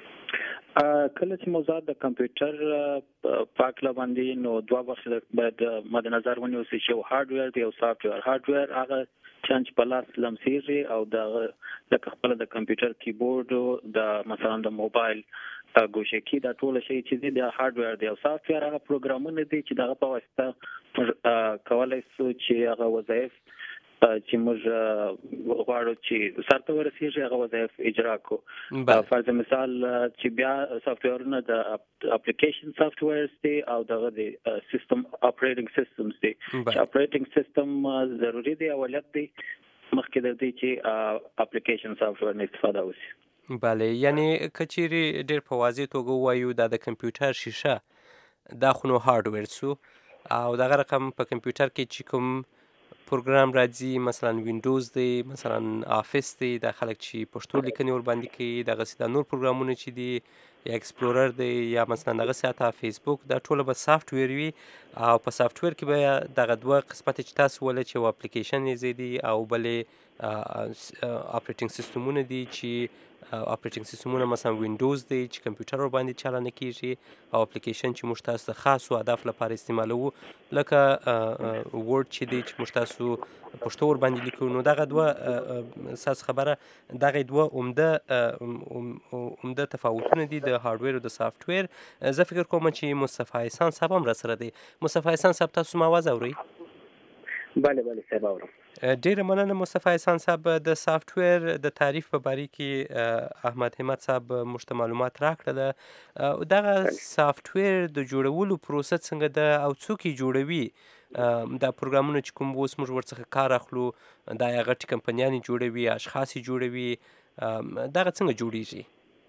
کله چې موضوعات د کمپیوټر په هکله باندې نو دوه برخې باید مد نظر ونیول سي چې یو هارډویر دی او سافټویر. هارډویر هغه چې په لاس لمسېږي او د لکه خپله د کمپیوټر کیبورډ د مثلا د موبایل ګوشکي دا ټول شی چې دی د هارډویر دی. او سافټویر هغه پروګرامونه دي چې دغه په واسطه کولی شو چې هغه وظایف چې موږ غواړو چې سرته ورسېږي هغه وظایف اجرا کړو. فرض مثال چې بیا سافټویرونه د اپلیکیشن سافټویرز دي او دغه د سیستم اپریټینګ سیستمز دي چې اپریټینګ سیستم ضروري دی اولت دی مخکې د دې چې اپلیکیشن سافټویر نه استفاده وشي. بله، یعنی که چیرې ډېر په واضح توګه ووایو دا د کمپیوټر شیشه دا خو نو هارډویر سو او دغه رقم په کمپیوټر کې چې کوم پروګرام راځي مثلا وینډوز دی مثلا آفیس دی دا خلک چې پښتو لیکنې ورباندې کوي دغسې دا نور پروګرامونه چې دي یا ایکسپلورر دی یا مثلا دغسې حتی فیسبوک دا ټوله به سافټویر وي او په سافټویر کې به دغه دوه قسمت چې تاسو وله چې یو اپلیکیشن یې دي او بلې اپریټینګ سیستمونه دي چې اپریټینګ سیستمونه مثلا وینډوز دی چې کمپیوټر ورباندې چالانه کیږي او اپلیکیشن چې موږ تاسو د خاصو اهدافو لپاره استعمالوو لکه ورډ چې دی چې موږ تاسو پښتو ورباندې لیکو. نو دغه دوه ستاسو خبره دغه دوه عمده عمده تفاوتونه دي د هارډویر او د سافټویر. زه فکر کوم چې مصطفی احسان صاحب هم را سره دی. مصطفی احسان صاحب تاسو ما اواز اورئ؟ بله بله صاحب اورم. ډېره مننه مصطفی احسان صاحب. د سافټویر د تعریف په باره کې احمد همت صاحب موږ ته معلومات راکړله. دغه سافټویر د جوړولو پروسه څنګه ده او څوک یې جوړوي؟ دا پروګرامونه چې کوم اوس موږ ورڅخه کار اخلو دا یا غټې کمپنیانې جوړوي یا اشخاص یې جوړوي دغه څنګه جوړیږي؟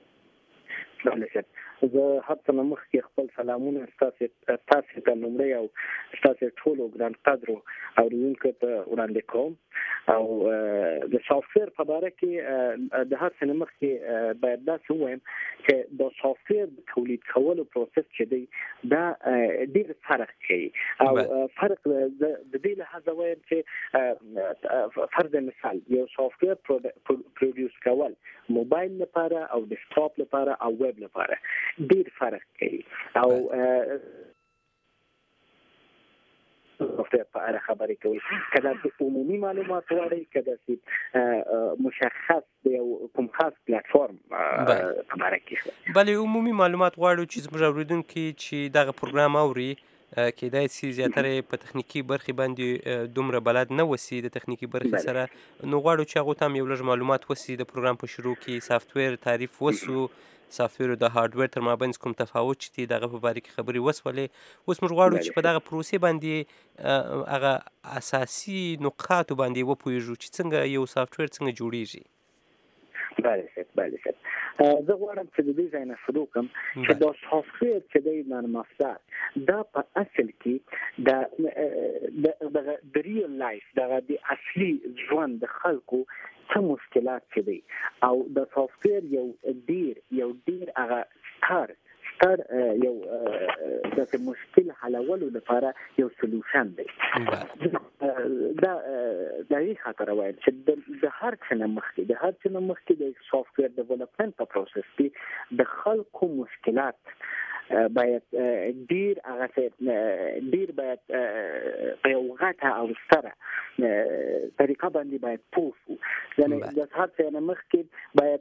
بله صاحب، زه هر څه نه مخکې خپل سلامونه ستاسې تاسې ته لومړی او ستاسې ټولو ګران قدرو اورېدونکو ته وړاندې کوم. او د سافټویر په باره کې د هر څه نه مخکې باید داسې ووایم چې د سافټویر د تولید کولو پروسس چې دی دا ډېر فرق کوي او فرق د دې لحاظه وایم چې فرض مثال یو سافټویر پروډیوس کول موبایل لپاره او ډیسکټاپ لپاره او ویب لپاره ډېر فرق کوي او سافټویر په اړه خبرې کوي که داسې عمومي معلومات غواړئ که داسې مشخص د یو کوم خاص پلیټفارم په باره کې بلې عمومي معلومات غواړو چې زموږ اورېدونکي چې دغه پروګرام اوري کېدای شي زیاتره په تخنیکي برخې باندې دومره بلد نه وسي د تخنیکي برخې سره نو غواړو چې هغو ته هم یو لږ معلومات وسي د پروګرام په شروع کې سافټویر تعریف وسو سافټویر او د هارډویر تر مابینځ کوم تفاوت چې دی دغه په باره کې خبرې وسولې. اوس موږ غواړو چې په دغه پروسې باندې هغه اساسي نقاطو باندې وپوهېږو چې څنګه یو سافټویر څنګه جوړیږي. بله صاحب بله صاحب زه غواړم چې د دې ځای نه شروع کړم چې دا سافټویر چې دی نرم افزار دا په اصل کې د د ریل لایف دغه د اصلي ژوند د خلکو څه مشکلات چې دی او د سافټویر یو ډیر یو ډیر هغه ستر ستر یو د مشکل حلولو لپاره یو سولوشن دی دا د هیڅ خطر وایم چې د هر څه نه مخکې د هر څه نه مخکې د سافټویر ډیولپمنٹ په پروسس کې د خلکو مشکلات باید ډیر هغه ډیر باید په یو غټه او ستره طریقه باندې باید پوه شو یعنی د هر څه نه مخکې باید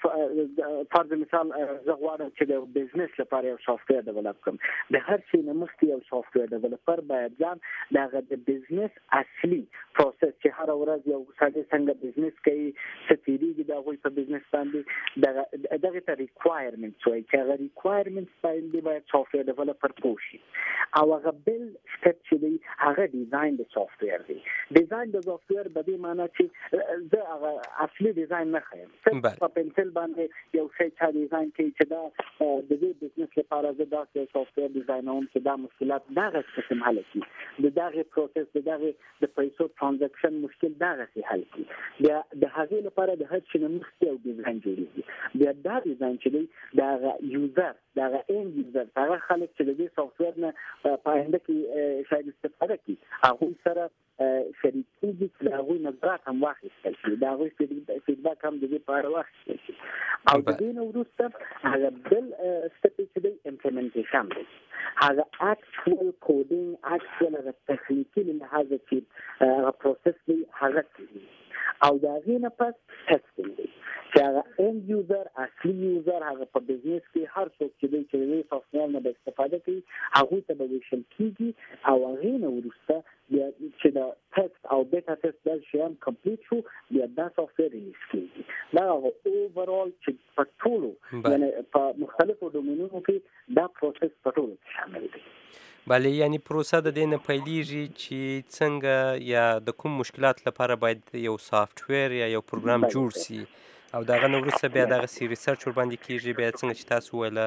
فرض مثال زه غواړم چې د بزنس لپاره یو سافټویر ډیولپ کړم د هر څه نه مخکې یو سافټویر ډیولپر باید ځان دغه د بزنس اصلي پروسس چې هر ورځ یو ساده څنګه بزنس کوي څه تیریږي د هغوی په بزنس باندې دغه دغه ته ریکوایرمنټ وایي چې هغه ریکوایرمنټ باندې باید سافټویر ډیولپر پوه شي او هغه بل سټپ چې دی هغه ډیزاین د سافټویر دی ډیزاین د سافټویر په دې معنی چې زه هغه اصلي ډیزاین نه ښیم په پنسل باندې یو شی چا ډیزاین کوي چې دا د دې بزنس لپاره زه داسې سافټویر ډیزاینوم چې دا مشکلات دغه قسم حل کړي د دغه پروسس د دغه د پیسو ترانزیکشن مشکل دغه سي حل کړي بیا د هغې لپاره د هر څه نه مخکې یو ډیزاین جوړېږي بیا دا ډیزاین چې دی دغه یوزر دغه end user هغه خلک چې د دې سافټویر نه په آینده کې شاید استفاده کوي هغوی سره شریک کېږي چې د هغوی نظرات هم واخیستل شي د هغوی فیډبک هم د دې په اړه واخیستل شي او د دې نه وروسته هغه بل سټپ چې دی امپلیمنټیشن دی هغه اکچوال کوډینګ اکچوال هغه تخنیکي له لحاظه چې هغه پروسس دی هغه کوي او د هغې نه پس ټسټینګ دی چې هغه end user اصلي یوزر هغه په بزنس کې هر څوک چې دی چې د دې سافټویر نه به استفاده کوي هغوی ته به ویشل کېږي او هغې نه وروسته بیا چې د ټسټ او بیټا ټسټ دا شیان کمپلیټ شو بیا دا سافټویر ریلیز کېږي دا هغه اوورال چې په ټولو یعنې په مختلفو ډومینونو کې دا پروسس په ټولو کې شامل دی بله یعنی پروسه د دې نه پیلیږي چې څنګه یا د کوم مشکلات لپاره باید یو سافټویر یا یو پروګرام جوړ سي او دغه نه وروسته بیا دغه سی ریسرچ ورباندې کېږي بیا څنګه چې تاسو وویله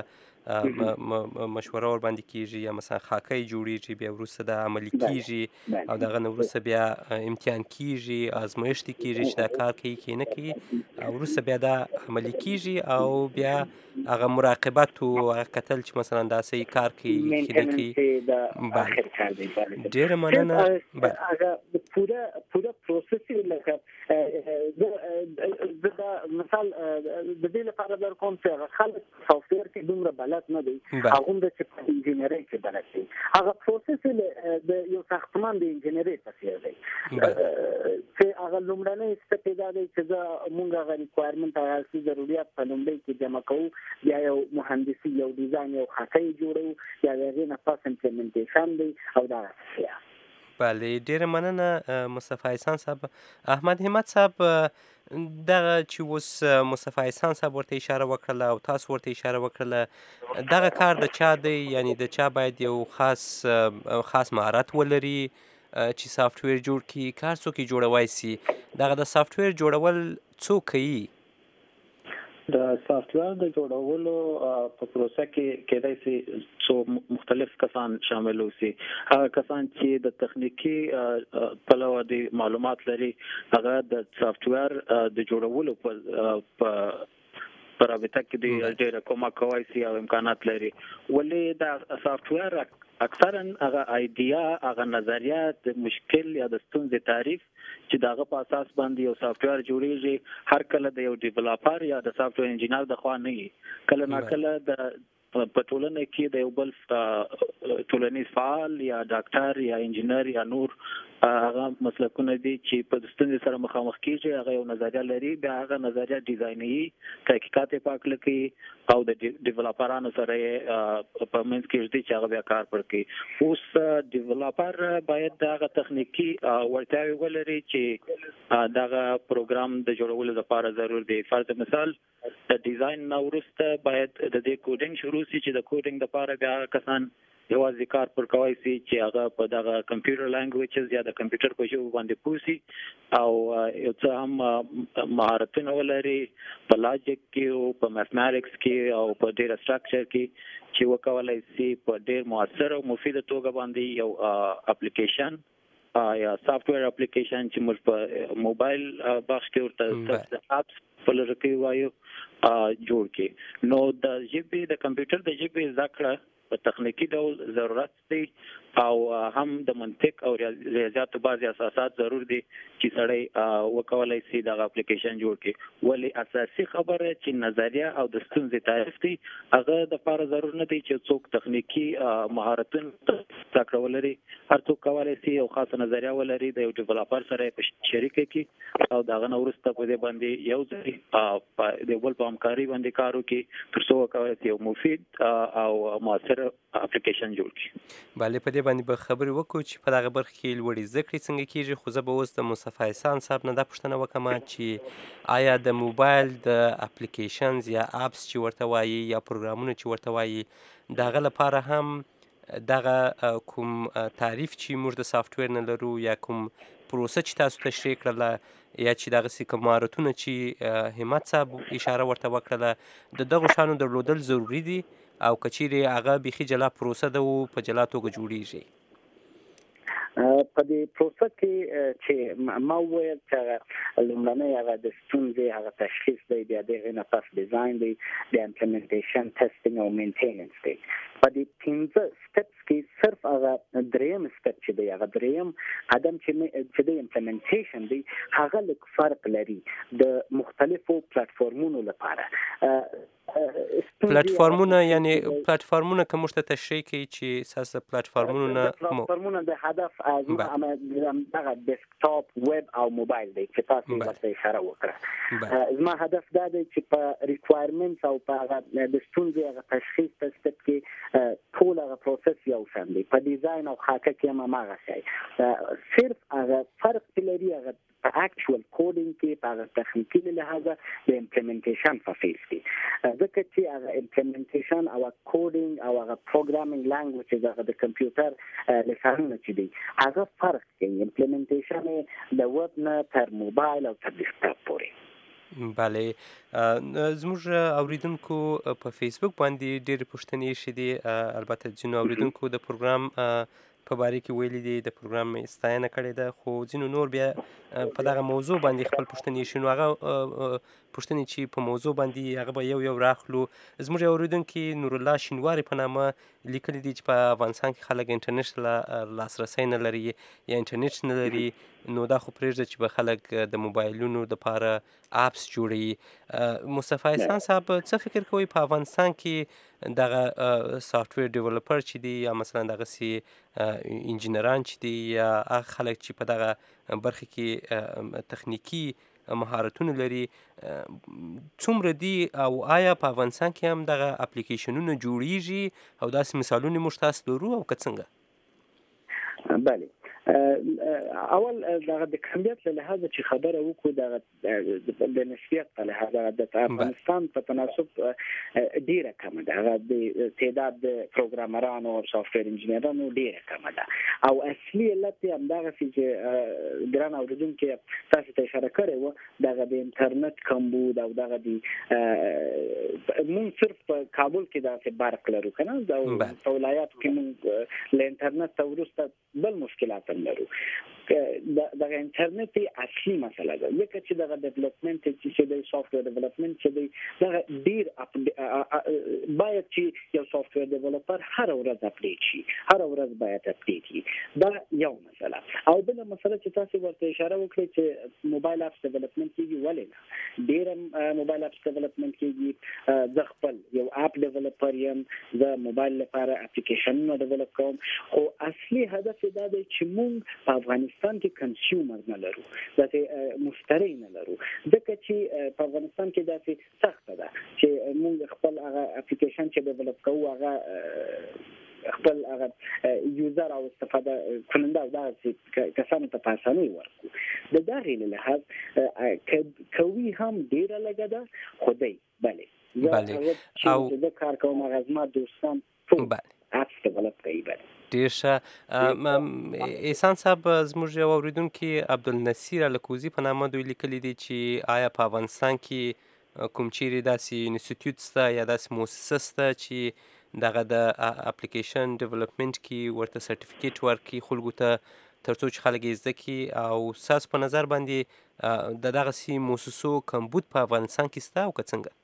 مشوره ورباندې کېږي یا مثلا خاکه یې جوړېږي بیا وروسته د عملي کېږي او دغه نه وروسته بیا امتحان کېږي ازمایښت کېږي چې دا کار کوي که نه کوي او وروسته بیا دا عملي کېږي او بیا هغه مراقبت او هغه کتل چې مثلا دا صحیح کار کوي که نه کوي ډېره مننه هغه پوره پوره پروسس لکه زه دا مثال د دې لپاره در کوم چې هغه خلک سافټویر کې دومره بلد نه دی هغه هم د چې په انجینرۍ کې بلد دی هغه پروسس د یو ساختمان د انجینرۍ په څېر دی چې هغه لومړنی سټپ یې دا دی چې زه مونږ هغه ریکوایرمنټ هغه اصلي ضروریات په لومړی کې جمع کوو بیا یو مهندسي یو ډیزاین یو خاکه یې جوړوو بیا د هغې نه پس امپلیمنټیشن دی او دغه شیان بله ډېره مننه مصطفی احسان صاحب احمد همت صاحب دغه چې اوس مصطفی احسان صاحب ورته اشاره وکړله او تاسو ورته اشاره وکړله دغه کار د چا دی یعنی د چا باید یو خاص خاص مهارت ولري چې سافټویر جوړ کړي کار څوک یې جوړولی سي دغه د سافټویر جوړول څوک کوي د سافټویر د جوړولو په پروسه کې کېدای شي څو مختلف کسان شامل اوسي هغه کسان چې د تخنیکی پلوه د معلومات لري هغه د سافټویر د جوړولو په پر رابطه کې د ډېر کومه کوي سي او امکانات لري ولې د سافټویر اکثرا هغه ایډیا هغه نظریات مشکل یا د ستونزې تعریف چې داغه په اساس باندې یو سافټویر جوړیږي هر کله د یو ډیولپر یا د سافټویر انجینر د خوا نه کله نا کله د په ټولنه کې د یو بل ټولنیز فعال یا ډاکټر یا انجینر یا نور هغه مسلکونه دي چې په ستونزې سره مخامخ کیږي هغه یو نظریه لري بیا هغه نظریه ډیزایني تحقیقات یې پاک لکې او د ډیولپرانو سره په منځ کې دي چې هغه بیا کار وکړي اوس ډیولپر باید هغه تخنیکی ورتاوی ولري چې دغه پروګرام د جوړولو لپاره ضرور دی فرض مثال د ډیزاین نو وروسته باید د دې کوډینګ شروع شي چې د کوډینګ لپاره بیا کسان یوازې کار پر کوي چې هغه په دغه کمپیوټر لانګویجز یا د کمپیوټر په ژبه باندې پوسی او یو څه هم مهارتونه ولري په لاجیک کې او په میثماتکس کې او په ډیټا سټراکچر کې چې وکولای شي په ډیر موثر او مفید توګه باندې یو اپلیکیشن یا سافټویر اپلیکیشن چې موږ په موبایل بخش کې ورته اپس په لږ کې وایو جوړ کې. نو د ژبې د کمپیوټر د ژبې ذکر په تخنیکی ډول ضرورت دی او هم د منطق او ریاضیاتو بعضی اساسات ضرور دي چې سړی وکولای شي دا اپلیکیشن جوړ کړي. ولی اساسي خبره چې نظریه او د ستونزې تعریف دی هغه د لپاره ضرور نه دی چې څوک تخنیکی مهارتونه زده ولري. هر څوک کولای شي یو خاصه نظریه ولري د یو ډیولپر سره په شریک کې او دا غن ورسته په دې باندې یو ځای د ول په همکاري باندې کار وکړي تر څو وکولای شي یو مفید او موثر اپلیکیشن جوړ کړي. بله په دې باندې به خبرې وکړو چې په دغه برخه کې لوړې زده کړې څنګه کېږي. خو زه به اوس د مصطفی احسان صاحب نه دا پوښتنه وکړم چې آیا د موبایل د اپلیکیشنز یا اپس چې ورته وایي یا پروګرامونه چې ورته وایي د هغه لپاره هم دغه کوم تعریف چې موږ د سافټویر نه لرو یا کوم پروسه چې تاسو تشریح کړله یا چې دغسې کوم مهارتونه چې همت صاحب اشاره ورته وکړله د دغو شیانو درلودل ضروري دي او که چیرې هغه بیخي جلا پروسه ده او په جلا توګه جوړیږي؟ په دې پروسه کې چې ما وویل چې لومړنی هغه د ستونزې هغه تشخیص دی، بیا د هغې نه پس ډیزاین دی، بیا امپلیمنټیشن، ټیسټینګ او مینټیننس دی. په دې پنځه سټپس کې صرف هغه دریم سټپ چې دی هغه دریم قدم چې د امپلیمنټیشن دی هغه لږ فرق لري د مختلفو پلیټفارمونو لپاره. پلیټفارمونه یعنی پلیټفارمونه که موږ ته تشریح کوي چې ساسه پلیټفارمونو نه پلیټفارمونه د هدف دغه ډیسکټاپ، ویب او موبایل دی چې تاسو ورته اشاره وکړه. زما هدف دا دی چې په ریکوایرمنټس او په هغه د ستونزې هغه تشخیص په سټپ کې ټول هغه پروسس یو شان دی. په ډیزاین او خاکه کې هم هماغه شی، صرف هغه فرق چې لري هغه په اکچوال کوډینګ کې په هغه تخنیکي لحاظه د امپلیمنټیشن په فیز کې، ځکه چې هغه امپلیمنټیشن او کوډینګ او هغه پروګرامینګ لانګویج هغه د کمپیوټر لسانونه چې دي هغه فرق کوي. امپلیمنټیشن د ویب نه تر موبایل او تر ډیسکټاپ پورې. بله، زموږ اوریدونکو په فیسبوک باندې ډېرې پوښتنې ایښې دي. البته ځینو اوریدونکو د پروګرام په باره کې ویلي دي، د پروګرام ستاینه کړې ده، خو ځینو نور بیا په دغه موضوع باندې خپل پوښتنې ایښي. نو هغه پوښتنې چې په موضوع باندې هغه به یو یو راخلو. زموږ یو اوریدونکي نورالله شینواري په نامه لیکلي دي چې په افغانستان کې خلک انټرنیټ ته لاسرسی نه لري یا انټرنیټ نه لري، نو دا خو پرېږده چې به خلک د موبایلونو دپاره اپس جوړوي. مصطفی احسان صاحب څه فکر کوئ په افغانستان کې دغه سافټویر ډیولپر چې دي یا مثلا دغسې انجینران چې دي یا هغه خلک چې په دغه برخه کې تخنیکي مهارتونه لري څومره دي، او آیا په افغانستان کې هم دغه اپلیکیشنونه جوړیږي او داسې مثالونه موږ تاسو لرو او که څنګه؟ بله، اول دغه د کمیت له لحاظه چې خبره وکړو دغه د نسبیت په لحاظ د افغانستان په تناسب ډیره کمه ده. هغه د تعداد د پروګرامرانو او سافټویر انجینرانو ډیره کمه ده او اصلي علت یې همدغسې چې ګران اوریدونکي تاسو ته اشاره کړې وه دغه د انټرنیټ کمبود او دغه د مونږ صرف په کابل کې داسې برق لرو که نه، په ولایاتو کې مونږ له انټرنیټ ته وروسته بل مشکلات لرو. دغه انټرنیټ اصلي مسله ده، ځکه چې دغه ډیولپمنټ چې د سافټویر ډیولپمنټ چې دی دغه ډیر باید چې یو سافټویر ډیولپر هر ورځ اپډیټ شي، هر ورځ باید اپډیټ شي. دا یو مسله. او بله مسله چې تاسو ورته اشاره وکړئ چې موبایل اپس ډیولپمنټ کېږي، ولې نه ډېر موبایل اپس ډیولپمنټ کېږي. زه خپل یو اپ ډیولپر یم، زه موبایل لپاره اپلیکیشنونه ډیولپ کوم، خو اصلي هدف یې دا دی چې موږ په افغانستان کې کنسیومر نه لرو، داسې مشتری نه لرو، ځکه چې په افغانستان کې داسې سخته ده چې موږ خپل هغه اپلیکیشن چې ډیولپ کوو هغه خپل هغه یوزر او استفاده کننده او دغسې کسانو ته په اسانۍ ورکړو. د دغې له لحاظ کوي هم ډېره لږه ده، خو دی بلې زه هغه چې زه کار کوم هغه زما دوستان ټول اپس ډیولپ کوي. بله ډېر ښه. احسان صاحب زموږ یو اورېدونکي عبدالنصیر الکوزي په نامه دوی لیکلي دي چې آیا په افغانستان کې کوم چیرې داسې انسټیټیوټ شته یا داسې مؤسسه شته چې دغه د اپلیکیشن ډیولپمنټ کې ورته سرټیفیکیټ ورکړي خلکو ته تر څو چې خلک یې زده کړي، او ستاسو په نظر باندې د دغسې مؤسسو کمبود په افغانستان کې شته او که څنګه؟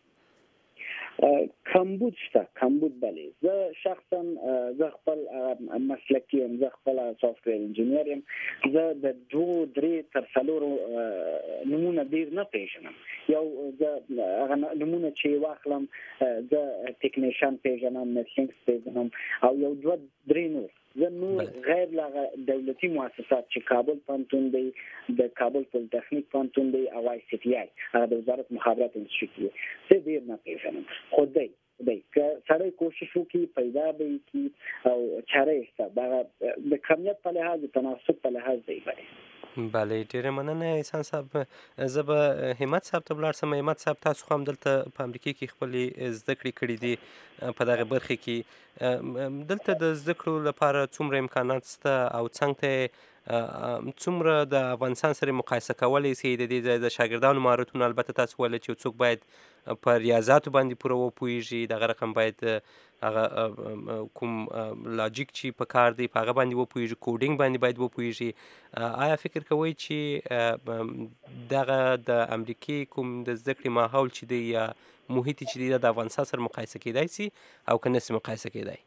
کمبود شته، کمبود بلې. زه شخصا زه خپل مسلکي یم، زه خپل سافټویر انجینیر یم. زه د دوه درې تر څلورو نمونه ډېر نه پیژنم. یو زه هغه نمونه چې واخلم، زه ټیکنیشن پیژنم، میټینګز پیژنم، او یو دوه درې نور. زه نور غیر له دولتي مؤسسات چې کابل پوهنتون دی، د کابل پولیټیکنیک پوهنتون دی، او آی سی ټي آی هغه د وزارت مخابرات انسټیټیوټ دی، زه ډېر نه پیژنم. خو دی دی که سړی کوشش وکړي پیدا به یې کړي او چاره یې شته. دغه د کمیت په لحاظ، د تناسب په لحاظ دی. بلې بله، ډېره مننه احسان صاحب. زه به همت صاحب ته ولاړ شم. همت صاحب، تاسو خو هم دلته په امریکا کې خپلې زده کړې کړي دي په دغه برخې کې. دلته د زده کړو لپاره څومره امکانات شته او څنګ ته څومره د افغانستان سره مقایسه کولی شئ د دې ځای د شاګردانو مهارتونه؟ البته تاسو ویل چې څوک باید په ریاضاتو باندې پوره وپوهېږي، دغه رقم باید هغه کوم لاجیک چې په کار دی په هغه باندې وپوهېږي، کوډینګ باندې باید وپوهېږي. آیا فکر کوئ چې دغه د امریکې کوم د زده کړې ماحول چې دی یا محیط چې دی د افغانستان سره مقایسه کیدای شي او که نشي مقایسه کیدای؟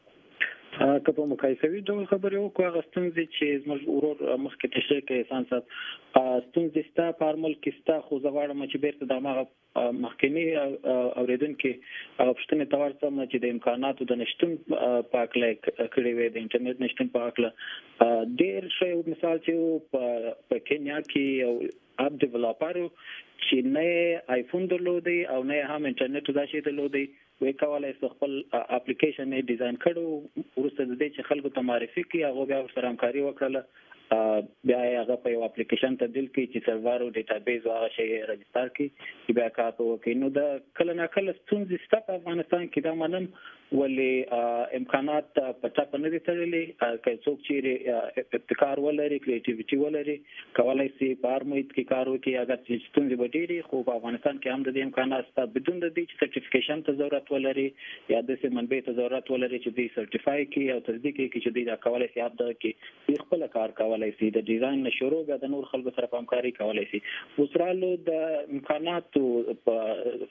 که په مقایسوي ډول خبرې وکړو، هغه ستونزې چې زموږ ورور مخکې تشریح کړې احسان صاحب، ستونزې شته، په هر ملک کې شته. خو زه غواړم چې بیرته د هماغه مخکیني اورېدونکي هغه پوښتنې ته ورسم چې د امکاناتو د نشتون په هکله کړې وې، د انټرنیټ نشتون په هکله. ډېر ښه مثال چې په کینیا کې یو اپ ډیولپر چې نه یې آیفون درلودی او نه یې هم انټرنیټ دا شی درلودی، وی کولای شي خپل اپلیکیشن یې ډیزاین کړو. وروسته د دې چې خلکو ته معرفي کړي، هغه بیا ورسره همکاري وکړله، بیا یې هغه په یو اپلیکیشن تبدیل کړي چې سرور او ډیټابیس او هغه شی یې رجسټر کړي چې بیا کار وکړي. نو د کله نه کله ستونزې شته په افغانستان کې، دا منم، ولې امکانات په ټاپه نه دي تړلي. که څوک چې ابتکار ولري، کریټیویټي ولري، کولای شي په هر محیط کې کار وکړي. اگر چې ستونزې به ډېرې، خو په افغانستان کې هم د دې امکانات شته، بدون د دې چې سرټیفیکیشن ته ضرورت ولري یا داسې منبع ته ضرورت ولري چې دوی سرټیفای کړي او تصدیق کړي چې دوی دا کولای شي اپ دغه کې دوی خپل کار کولای شي، د ډیزاین نه شروع بیا د نور خلکو سره همکاري کولای شي. اوسرالو د امکاناتو په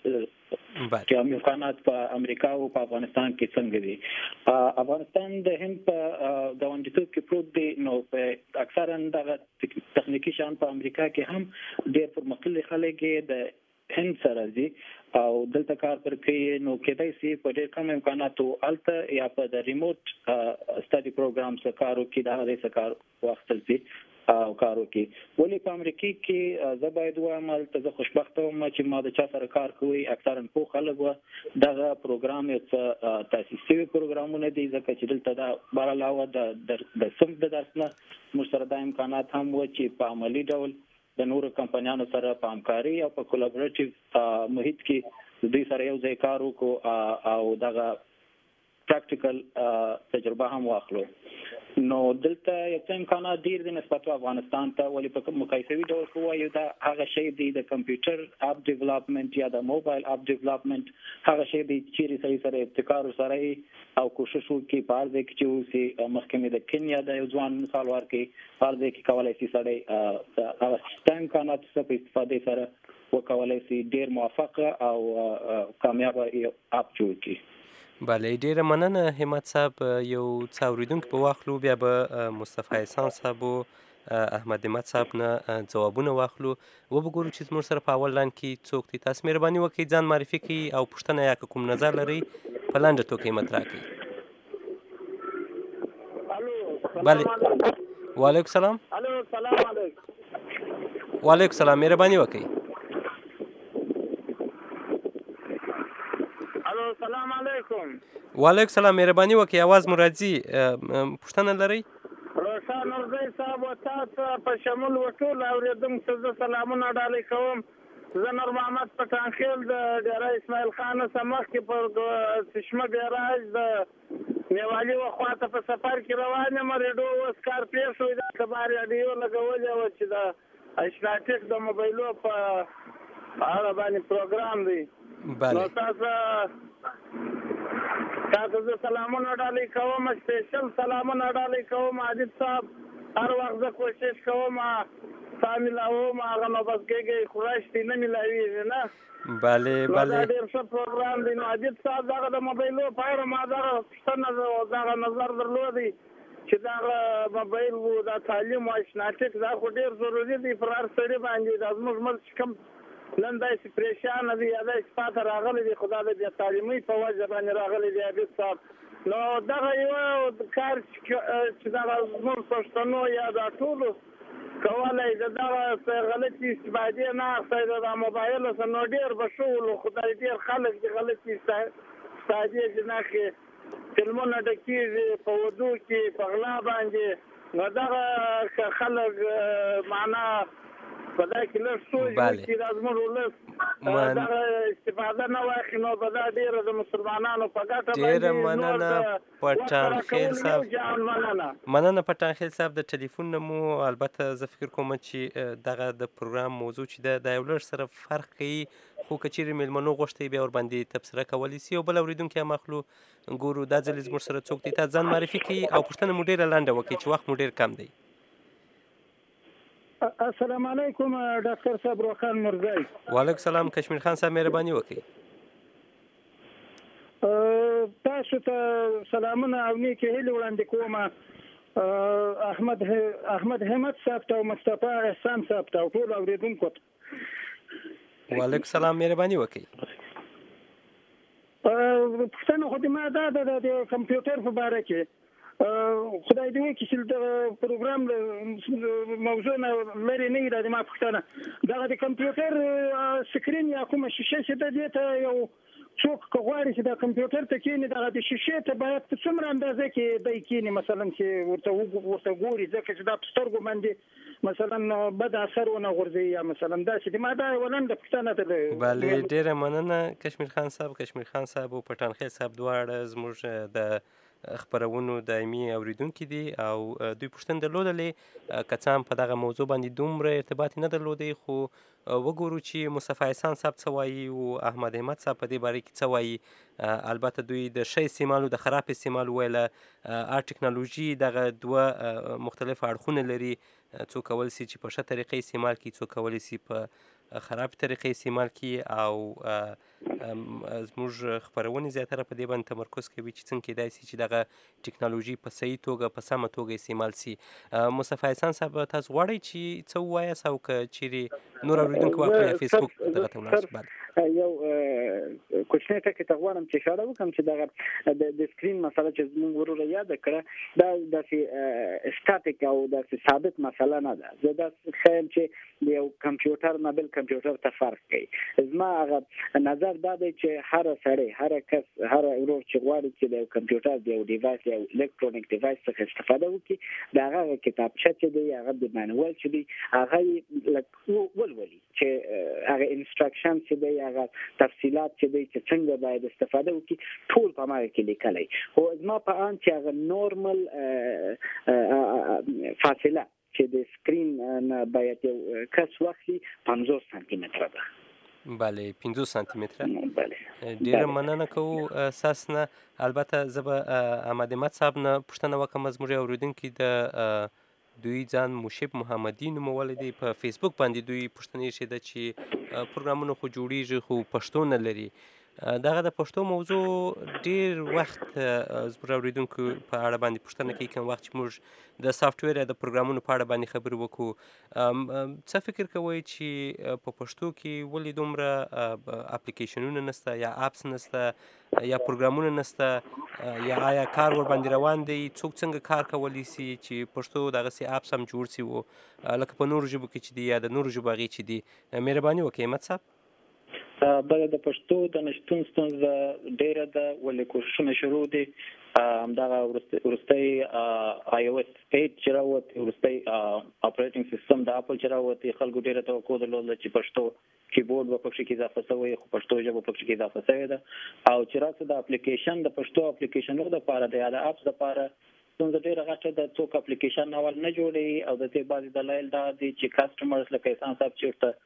کې امکانات په امریکا او په افغانستان کې څنګه دي؟ افغانستان د هند په ګاونډیتوب کې پروت دی، نو په اکثرا دغه تخنیکی شان په امریکا کې هم ډېر پرمختللي خلک د هند سره دي او دلته کار پر کوي. نو کېدای شي په ډېر کم امکاناتو الته یا په د ریموټ سټډي پروګرام سره کار وکړي، د هغې څخه کار واخیستل شي او کار وکړي. ولې په امریکا کې زه باید وایم هلته زه خوشبخته وم چې ما د چا سره کار کوي اکثرا پوه خلک وه. دغه پروګرام یو څه تاسیس شوي پروګرامونه دي، ځکه چې دلته دا بر علاوه د صنف د درس نه موږ سره دا امکانات هم و چې په عملي ډول د نورو کمپنیانو سره په همکاري او په کولابریټیو محیط کې دوی سره یو ځای کار وکړو او دغه پریکټیکل تجربه هم واخلو. نو دلته یو څه امکانات ډېر دي نسبت افغانستان ته. ولې په مقایسوي ډول خو وایو دا هغه شی دی د کمپیوټر اپ ډیولپمنټ یا د موبایل اپ ډیولپمنٹ هغه شی دی چې سړي سره ابتکار سره او کوشش وکړي په هر ځای کې چې اوسي. مخکې مې د کینیا د یو ځوان مثال ورکړي، هر ځای کې کولی شي سړی هغه شته امکاناتو څخه په استفادې سره وکولی شي ډېر موفقه او کامیابه اپ جوړ کړي. بله، ډېره مننه همت صاحب. یو څه اورېدونکي به واخلو، بیا به مصطفی احسان صاحب او احمد همت صاحب نه ځوابونه واخلو. وبه ګورو چې زموږ سره په اول لاین کې څوک دي. تاسو مهرباني وکړئ ځان معرفي کړئ او پوښتنه یا که کوم نظر لرئ په لنډه توګه یې مطرح کړئ. بله، وعلیکم السلام. الو، سلام علیکم. وعلیکم السلام، مهرباني وکړئ. سلام علیکم. وعلیکم السلام، مهرباني وکړئ، اواز مو راځي. پوښتنه لرئ؟ روشن نورزی صاحب و تاسو په شمول و ټول اورېدونکو ته زه سلامونه ډالۍ کوم. زه نور محمد پټانخیل د ډیره اسماعیل خان څخه مخکې پر چشمه ګراج د میوالي وخواته په سفر کې روان یم ریډیو اوس کار پېښ شوی دا کبار راډیو لګولې وه چې د اشناټک د موبایلو په اړه باندې پروګرام دی نو تاسو تاسو زه سلامونه ډالۍ کوم سپیشل سلامونه ډالۍ کوم عادل صاحب هر وخت زه کوشش کوم ستا میلاوم هغه نو بس کېږي خوراش دی نه میلاویږي نه بله بله دا ډېر ښه پروګرام دی نو عادل صاحب دغه د موبایلو په اړه ما دغه پوښتنه دغه نظر درلودی چې دغه موبایل و دا تعلیم او اشناټک دا خو ډېر ضروري دی پر هر سړي باندې دا زموږ ملک چې کوم نن داسې پریشانه دی یا داسې پاته راغلی دی خو دا د بې تعلیمۍ په وجه باندې راغلی دی عابد صاحب نو دغه یو کار چې دغه زموږ پښتنو یا دا ټولو کولی د دغه غلطې استفادې نه اخیستی د دا موبایلو څخه نو ډېر به ښه ولو خدای ډېر خلک د غلطې استفادې جناح کې فلمونه ډکېږي په اردو کې په غلا باندې نو دغه خلک معنا په دا کې لږ سوچ وکړي دا زموږ ولس دغه استفاده نه واخلي نو به دا ډېره د مسلمانانو په ګټه باندې ډېره مننه پټانخیل صاحب مننه پټانخیل صاحب د ټلیفون نه مو البته زه فکر کوم چې دغه د پروګرام موضوع چې ده دا یو لږ سره فرق کوي خو که چیرې میلمنو غوښتئ بیا ورباندې تبصره کولی سي او بل اورېدونکی هم اخلو ګورو دا ځل زموږ سره څوک دی تاسو ځان معرفي کړئ او پوښتنه مو ډېره لنډه وکړئ چې وخت مو ډېر کم دی السلام علیکم ډاکټر صاحب روخان مرزای وعلیکم سلام کشمیر خان صاحب مهرباني وکړئ تاسو ته سلامونه او نیکې هیلې وړاندې کوم احمد احمد همت صاحب ته او مصطفی احسان صاحب ته او ټولو اورېدونکو ته وعلیکم سلام مهرباني وکړئ پوښتنه خو دې ما دا ده د کمپیوټر په باره کې خدای دې وکړي چې د پروګرام موضوع نه لرې نه وي دا زما پوښتنه دغه د کمپیوټر سکرین یا کومه شیشه چې ده دې ته یو څوک که غواړي چې دا کمپیوټر ته کښېني دغه د شیشې ته باید په څومره اندازه کې دی کښېني مثلا چې ورته ورته ګوري ځکه چې دا په سترګو باندې مثلا بد اثر ونه غورځوي یا مثلا داسې د ما دا یوه لنډه پوښتنه ده بلې ډېره مننه کشمیر خان صاحب کشمیر خان صاحب او پټانخیل صاحب دواړه زموږ د خپرونو دایمي اوریدونکي دي او دوی پوښتنه درلودلې که څه هم په دغه موضوع باندې دومره ارتباط نه درلودی خو وګورو چې مصطفی احسان صاحب څه وایي او احمد همت صاحب په دې باره کې څه وایي البته دوی د ښه استعمال او د خراب استعمال ویله هر ټکنالوژي دغه دوه مختلف اړخونه لري څوک کولی سي چې په ښه طریقه استعمال کړي څوک کولی سي په خراب طریقې استعمال کړي او زموږ خپرونې زیاتره په دې باندې تمرکز کوي چې څنګه کېدای سي چې دغه ټکنالوژي په صحیح توګه په سمه توګه استعمال سي مصطفی احسان صاحب تاسو غواړئ چې څه ووایاست او که چیرې نور اورېدونکي واخلو یا فیسبوک دغه ته ولاړ شو یو کوچنی ټکي ته غواړم چې اشاره وکړم چې دغه د سکرین مسله چې زموږ ورور یاد کړه دا داسې سټاتیک او داسې ثابت مسله نه ده زه داسې ښیم چې یو کمپیوټر نه بل کمپیوټر ته فرق کوي زما هغه نظر دا دی چې هر سړی هر کس هر ورور چې غواړي چې د کمپیوټر د یو ډیوایس یا الکترونیک ډیوایس څخه استفاده وکړي د هغه کتابچه چې دی هغه د مانوال چې دی هغه ولولي چې هغه انسټرکشن چې دی هغه تفصیلات چې دی چې څنګه باید استفاده وکړي ټول په هغه کې لیکلی خو زما په اند چې هغه نورمل فاصله چې د سکرین نه باید یو کس واخلي پنځوس سانتي متره ده بله پنځوس سانتي متره بله ډېره مننه کوو ستاسو نه البته زه به احمد همت صاحب نه پوښتنه وکړم زموږ یو اورېدونکي د دوی ځان مشب محمدي نومولی دی په فیسبوک باندې دوی پوښتنه ایښې ده چې پروګرامونه خو جوړیږي خو پښتو نه لري دغه د پښتو موضوع ډېر وخت زموږ اورېدونکو په اړه باندې پوښتنه کوي کوم وخت چې موږ د سافټویر یا د پروګرامونو په اړه باندې خبرې وکړو څه فکر کوئ چې په پښتو کې ولې دومره اپلیکیشنونه نشته یا اپس نشته یا پروګرامونه نشته یا آیا کار ورباندې روان دی څوک څنګه کار کولی سي چې پښتو دغسې اپس هم جوړ سي و لکه په نورو ژبو کې چې دي یا د نورو ژبو هغې چې دي مهرباني وکړئ همت صاحب بل د پښتو د نشټون ستونزه ډیره ده ولې کوششونه شروع دي همدغه ورستۍ آی او اس اېټ چې راووتې ورستۍ اپریټینګ سیستم د اپل چې راووتې خلکو ډیره توقع درلوده چې پښتو کیبورډ به پکې کې اضافه شوی خو پښتو ژبه پکې کې اضافه شوې ده او چې راځي د اپلیکیشن د پښتو اپلیکیشنونو لپاره د یاد اپس لپاره څنګه ډیره غټه د څوک اپلیکیشن اول نه جوړي او د دې بعضي دلایل دا دي چې کسٹمرز لکه انسان صاحب چیرته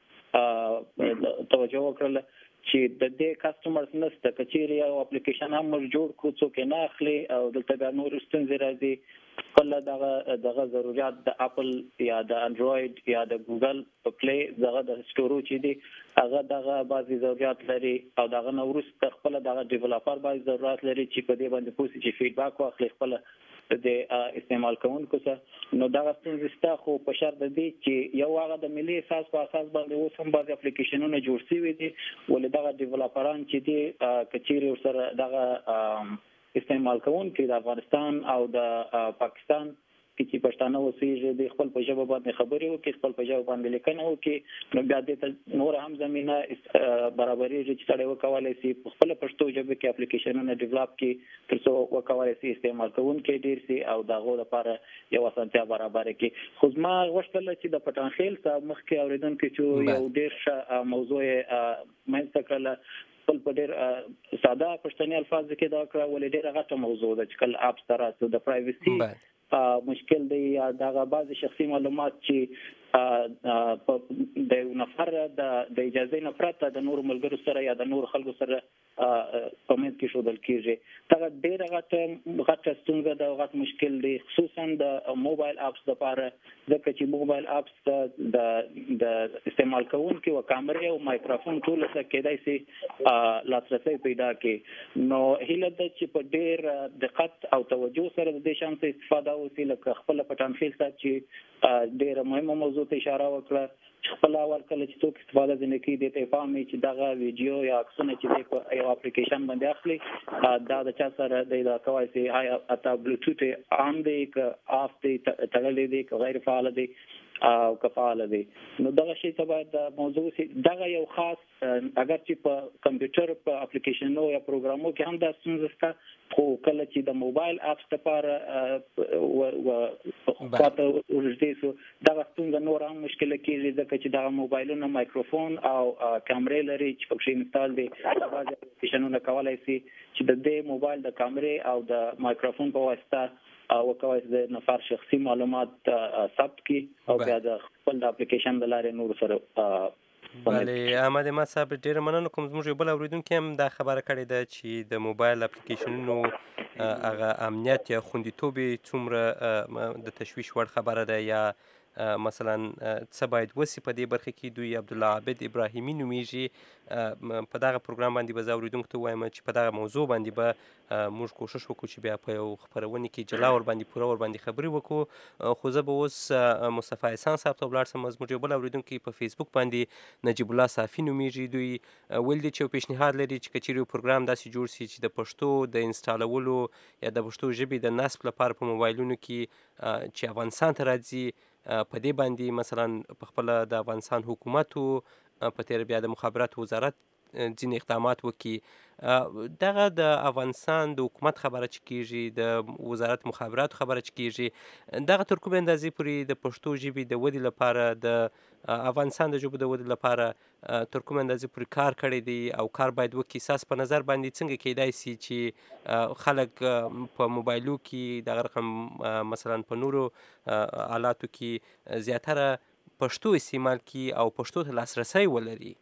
توجه وکړل چې د دې کسٹمرز نسته کچېری او اپلیکیشن هم جوړ کړو څوک نه اخلي او دلته بیا نور ستونزې راځي خپل دغه دغه ضرورت د اپل یا د انډراید یا د ګوګل په پلی دغه د سټورو چې دي هغه دغه بعضي ضرورت لري او دغه نورس خپل دغه ډیولپر بعضي ضرورت لري چې په دې باندې پوسی چې فیډباک واخلي خپل د استعمال کوونکو څخه نو دا ستونزې ستا خو په شرط دی چې یو هغه د ملي اساس په اساس باندې اوس هم بعض اپلیکیشنونه جوړ شوي دي ولې دغه ډیولپران چې دي کچېری ورسره دغه استعمال کوونکي د افغانستان او د پاکستان چې پښتانه اوسېږي د خپل په ژبه باندې خبرې وکړي خپل په ژبه باندې لیکنه وکړي نو بیا د نور هم زمينه برابرۍ چې سړی وکولای شي خپل پښتو ژبه کې اپلیکیشنونه ډیولپ کړي ترڅو وکولای شي استعمال کوونکي ډیر شي او دغه لپاره یو اسانتیا برابر کړي خو ما غوښتل چې د پټان خیل صاحب مخکې اوریدونکو چې یو ډیر موضوع مېنځ کړل خپل په ډیر ساده پښتني الفاظ کې دا کړه ولې ډیر غټه موضوع ده چې کله اپ سره د پرایویسي مشکل دی یا دغه بعض شخصي معلومات چې د نفر د اجازه نه پرته د نور ملګرو سره یا د نور خلکو سره کومنټ کې شودل کیږي دا ډیره غټه غټه ستونزه ده غټ مشکل دی خصوصا د موبایل اپس لپاره ځکه چې موبایل اپس د د استعمال کوونکي او کیمرې او مایکروفون ټول څه کېدای شي لاسرسي پیدا کړي نو هیله ده چې په ډیر دقت او توجه سره د دې شانس استفاده وکړي لکه خپل پټان خیل چې ډیر مهمه موضوع ته اشاره وکړه خپل اول کله چې څوک استفاده ځنه کوي د ته فهمي چې دغه ویډیو یا عکسونه چې په یو اپلیکیشن باندې اخلي دا د چا سره د کوي سي هاي اته بلوټوث آن دی ک اف دی تړلې دی ک غیر فعال دی او کفاله دی نو دغه شی ته باید موضوع سي دغه یو خاص اگر چې په کمپیوټر په اپلیکیشنونو یا پروګرامونو کې هم دا ستونزه شته خو کله چې د موبایل اپس لپاره او خاطر ورته سو دغه ستونزه نور هم مشکل کېږي ځکه چې دغه موبایلونه مایکروفون او کیمرې لري چې په شي مثال دی بعض اپلیکیشنونه کولای شي چې د دې موبایل د کیمرې او د مایکروفون په واسطه او کوي د نفر شخصي معلومات ثبت کی او بیا د خپل د اپلیکیشن د لارې نور سره بله احمد ما صاحب ډیر مننه کوم زموږ بل اوریدونکو هم دا خبره کړې ده چې د موبایل اپلیکیشنونو هغه امنیت یا خوندیتوب څومره د تشویش وړ خبره ده یا مثلا څه باید وسی په دې برخه کې دوی عبدالله عابد ابراهیمی نومیږي په دغه پروګرام باندې به زه اوریدونکو ته وایم چې په دغه موضوع باندې به موږ کوشش وکړو چې بیا په یو خپرونې کې جلا ور باندې پوره ور باندې خبرې وکړو خو زه به اوس مصطفی احسان صاحب ته ولاړ سم زموږ یو بل اوریدونکی په فیسبوک باندې نجیب الله صافي نومیږي دوی ویل دي چې یو پیشنهاد لري چې که چیرې یو پروګرام داسې جوړ شي چې د پښتو د انسټالولو یا د پښتو ژبې د نصب لپاره په موبایلونو کې چې افغانستان ته راځي په دې باندې مثلا په خپل د افغانستان حکومت په تیر بیا د مخابراتو وزارت ځینې اقدامات وکړي دغه د افغانستان د حکومت خبره چې کیږي د وزارت مخابراتو خبره چې کیږي دغه تر کومې اندازې پورې د پښتو ژبې د ودې لپاره د افغانستان د ژبو د ودې لپاره تر کومې اندازې پورې کار کړی دی او کار باید وکړي ساس په نظر باندې څنګه کېدای شي چې خلک په موبایلو کې دغه رقم مثلا په نورو آلاتو کې زیاتره پښتو استعمال کړي او پښتو ته لاسرسی ولري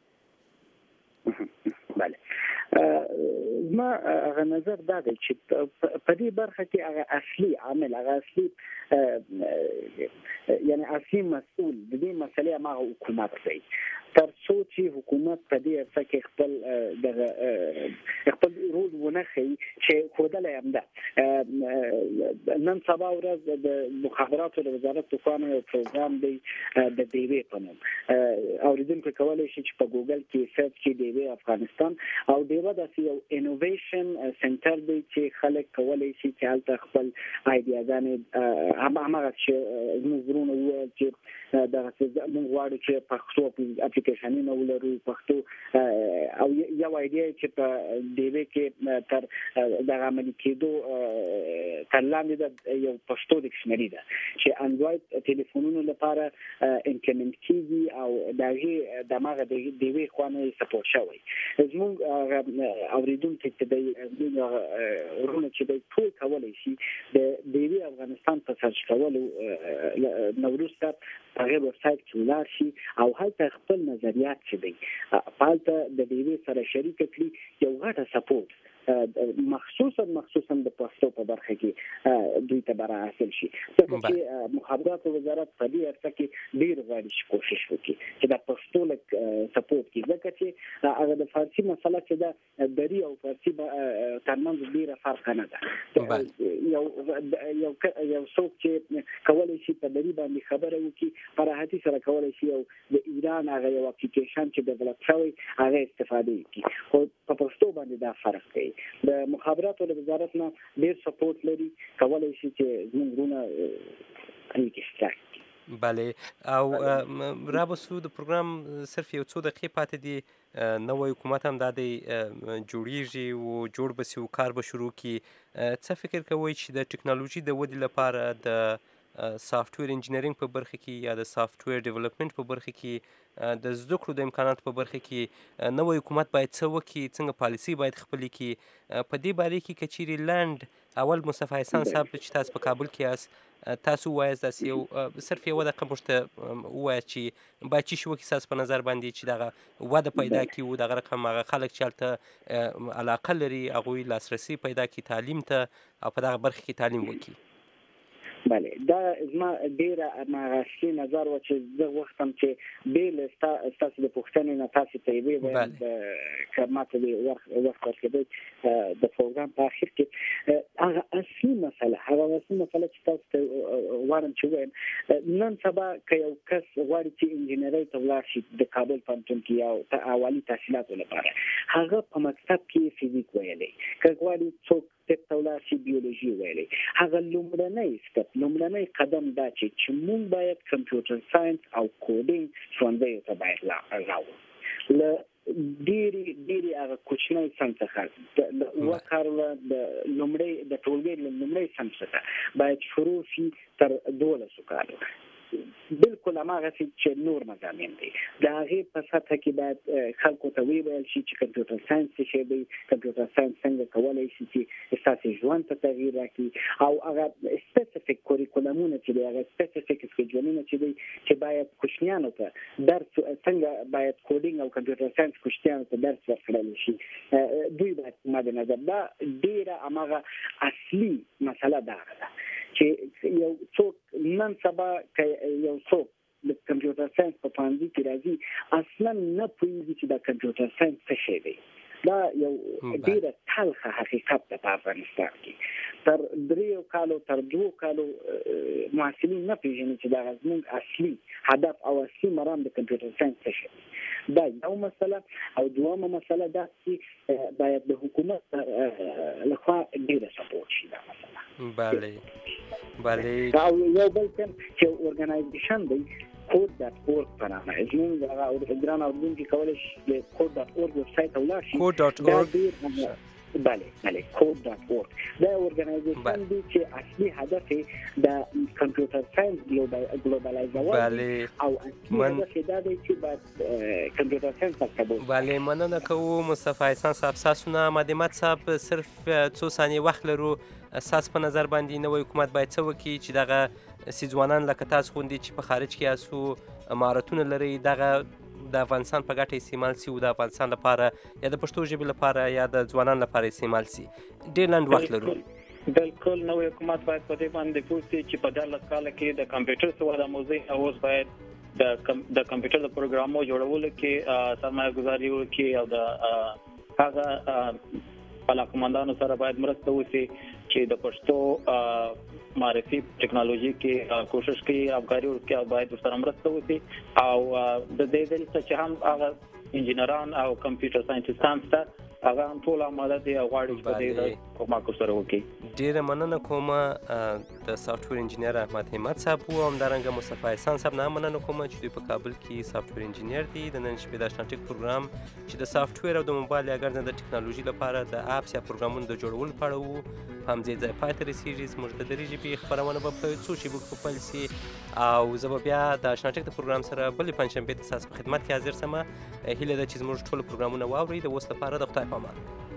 ما هغه نظر دا دی چې په دې برخه کې هغه اصلي عامل هغه اصلي یعنی اصلي مسؤل د دې مسلې هغه حکومت دی تر څو چې حکومت په دې څه کې خپل د خپل رول ونه خي چې خودله هم ده نن سبا ورځ د مخابراتو د وزارت توفانه یو پروګرام دی د دیوی په نوم اوریدونکو کولای شي چې په ګوګل کې سرچ کړي دیوی افغانستان او دیوی د یو انوویټیو انکوبیشن سنټر دی چې خلک کولای شي چې هلته خپل آیډیاګانې هماغه چې موږ ورونه وویل چې دغه موږ غواړو چې پښتو اپلیکیشنونه ولرو پښتو او یو آیډیا چې په ډیوی کې تر دغه عملي کېدو تر لاندې د یو پښتو ډکشنري ده چې انډراید ټلیفونونو لپاره امپلیمنټ کیږي او دغه دماغه د ډیوی خوانه سپورټ شوی زموږ اوریدونکو چې د ورونه چې د ټول کولای شي د ډیوی افغانستان په سرچ کولو نوروسته هغه ویب سایټ کې ولاړ شي او هلته خپل نظریات چې دی پالته د ډیوی سره شریک کړي یو غټه سپورټ مخصوصا مخصوصا د پښتو په برخه کې دوی ته برابر حاصل شي چې مخابرات وزارت په دې اړه کې ډیر غواړي چې کوشش وکړي چې د پښتو لک سپورټ کې ځکه چې هغه د فارسی مسله چې د دری او فارسی ترمنځ ډیره فرق نه ده یو یو یو څوک چې کولای شي په دری باندې خبره وکړي پر هاتي سره کولای شي او د ایران هغه یو اپلیکیشن چې ډیولپ شوی هغه استفاده وکړي خو په پښتو باندې دا فرق دی د مخابراتو د وزارت نه ډیر سپورټ لري کولای شي چې زموږ ورونه اړیکې اشتراک بله او رابسو د پروګرام صرف یو څو دقیقې پاتې دي نوی حکومت هم دا دی جوړیږي او جوړ به شي او کار به شروع کړي څه فکر کوئ چې د ټکنالوژي د ودې لپاره د سافټویر انجینرینګ په برخه کې یا د سافټویر ډیولپمنٹ په برخه کې د زده کړو د امکاناتو په برخه کې نوی حکومت باید څه وکړي څنګه پالیسي باید خپلې کړي په دې باره کې که چیرې لنډ اول مصطفی احسان صاحب چې تاسو په کابل کې یاست تاسو وایاست داسې یو صرف یوه دقیقه موږ ته ووایاست چې باید څه شي وکړي ستاسو په نظر باندې چې دغه وده پیدا کړي او دغه رقم هغه خلک چې هلته علاقه لري هغوی لاسرسي پیدا کړي تعلیم ته او په دغه برخه کې تعلیم وکړي بله دا زما ډیره مغاشي نظر و چې زه وختم چې بیل ستاسو د پوښتنې نه تاسو ته یې ویل د کماته د وخت ورکړې د پروګرام په اخر کې هغه اصلي مسله هغه اصلي مسله چې تاسو ته وارم چې ویم نن سبا که یو کس غواړي چې انجینرۍ ته ولاړ شي د کابل پوهنتون کې یا اولي تحصیلاتو لپاره هغه په مکتب کې فزیک ویلی که غواړي څوک طب ته ولاړ شي بیولوژي ویلی هغه لومړنی سټپ لومړنی قدم دا چې چې موږ باید کمپیوټر ساینس او کوډینګ ښوونځیو ته باید راوړو له ډېرې ډېرې هغه کوچنی صنف څخه د اوه کاله د لومړۍ د ټولګۍ له لومړۍ صنف څخه باید شروع شي تر دولسو کالو بالکل هماغسې چې نور مضامین دي د هغې په سطحه کې باید خلکو ته وویل شي چې کمپیوټر ساینس څه شی دی کمپیوټر ساینس څنګه کولی شي چې ستاسې ژوند ته تغییر راکړي او هغه سپیسیفیک کوریکولمونه چې دی هغه سپیسیفیک سکیجولونه چې دی چې باید کوچنیانو ته درس څنګه باید کوډینګ او کمپیوټر ساینس کوچنیانو ته درس ورکړلی شي دوی باید مد نظر دا ډېره هماغه اصلي مسله دا ده چې یو څوک نن سبا یو څوک د کمپیوټر ساینس په پوهنځي کې راځي اصلا نه پوهېږي چې دا کمپیوټر ساینس څه شی دی دا یو ډېره تلخه حقیقت ده په افغانستان کې تر دریو کالو تر دوو کالو محصلین نه پېژني چې دا زموږ اصلي هدف او اصلي مرام د کمپیوټر ساینس څه شی دی دا یو مسله او دویمه مسله دا چې باید د حکومت لخوا ډېره سپورټ شي دا مسله بله بله او یو بل کوم چې اورګنایزیشن دی کوډ ډاټ اورګ په نامه زموږ هغه ګران اورګون کې کولی شي د کوډ ډاټ اورګ ویب سایټ ته ولاړ شي کوډ ډاټ اورګ بله بله کوډ ډاټ اورګ دا اورګنایزیشن دی چې اصلي هدف یې د کمپیوټر ساینس ګلوبلایزول او اصلي هدف یې دا دی چې باید کمپیوټر ساینس تکبر بله مننه کوو مصطفی احسان صاحب ستاسو نه مدمت صاحب صرف څو ثانیې وخت لرو ستاسو په نظر باندې نوی حکومت باید څه وکړي چې دغه سیځوانان لکه تاسو غوندې چې په خارج کې یاستو مهارتونه لرئ دغه د افغانستان په ګټه استعمال سي او د افغانستان لپاره یا د پښتو ژبې لپاره یا د ځوانانو لپاره استعمال سي ډېر لنډ وخت لرو بالکل نوی حکومت باید په دې باندې پوه شي چې په دغه کال کې د کمپیوټر سره د موضوع اوس باید د د کمپیوټر د پروګرامو جوړولو کې سرمایه گذاري وکړي او د هغه علاقمندانو سره باید مرسته وشي چې د پښتو معرفي ټکنالوژي کې کوشش کوي افغاني ورکه باید سره مرسته وشي او د دې دلته چې هم هغه انجینران او کمپیوټر ساينټیستان ته هغه هم ټول آماده دي او غواړي چې په دې کومک سره وکړي. ډیره مننه کوم د سافټویر انجینر احمد همت صاحب او همدارنګه مصطفی احسان صاحب نه مننه کوم چې دوی په کابل کې سافټویر انجینر دي. د نن شپې د آشنا ټیک پروګرام چې د سافټویر او د موبایل یا ګرځنده ټکنالوژي لپاره د اپس یا پروګرامونو د جوړولو په اړه وو. په همدې ځای پای ته رسېږي. زموږ د درې ژبې خپرونه به په څو شېبو کې پیل سي او زه به بیا د آشنا ټیک د پروګرام سره بلې پنجشنبې ته ستاسو په خدمت کې حاضر سم. هیله ده چې زموږ ټول پروګرامونه واورئ. د اوس لپاره د خدای په امان.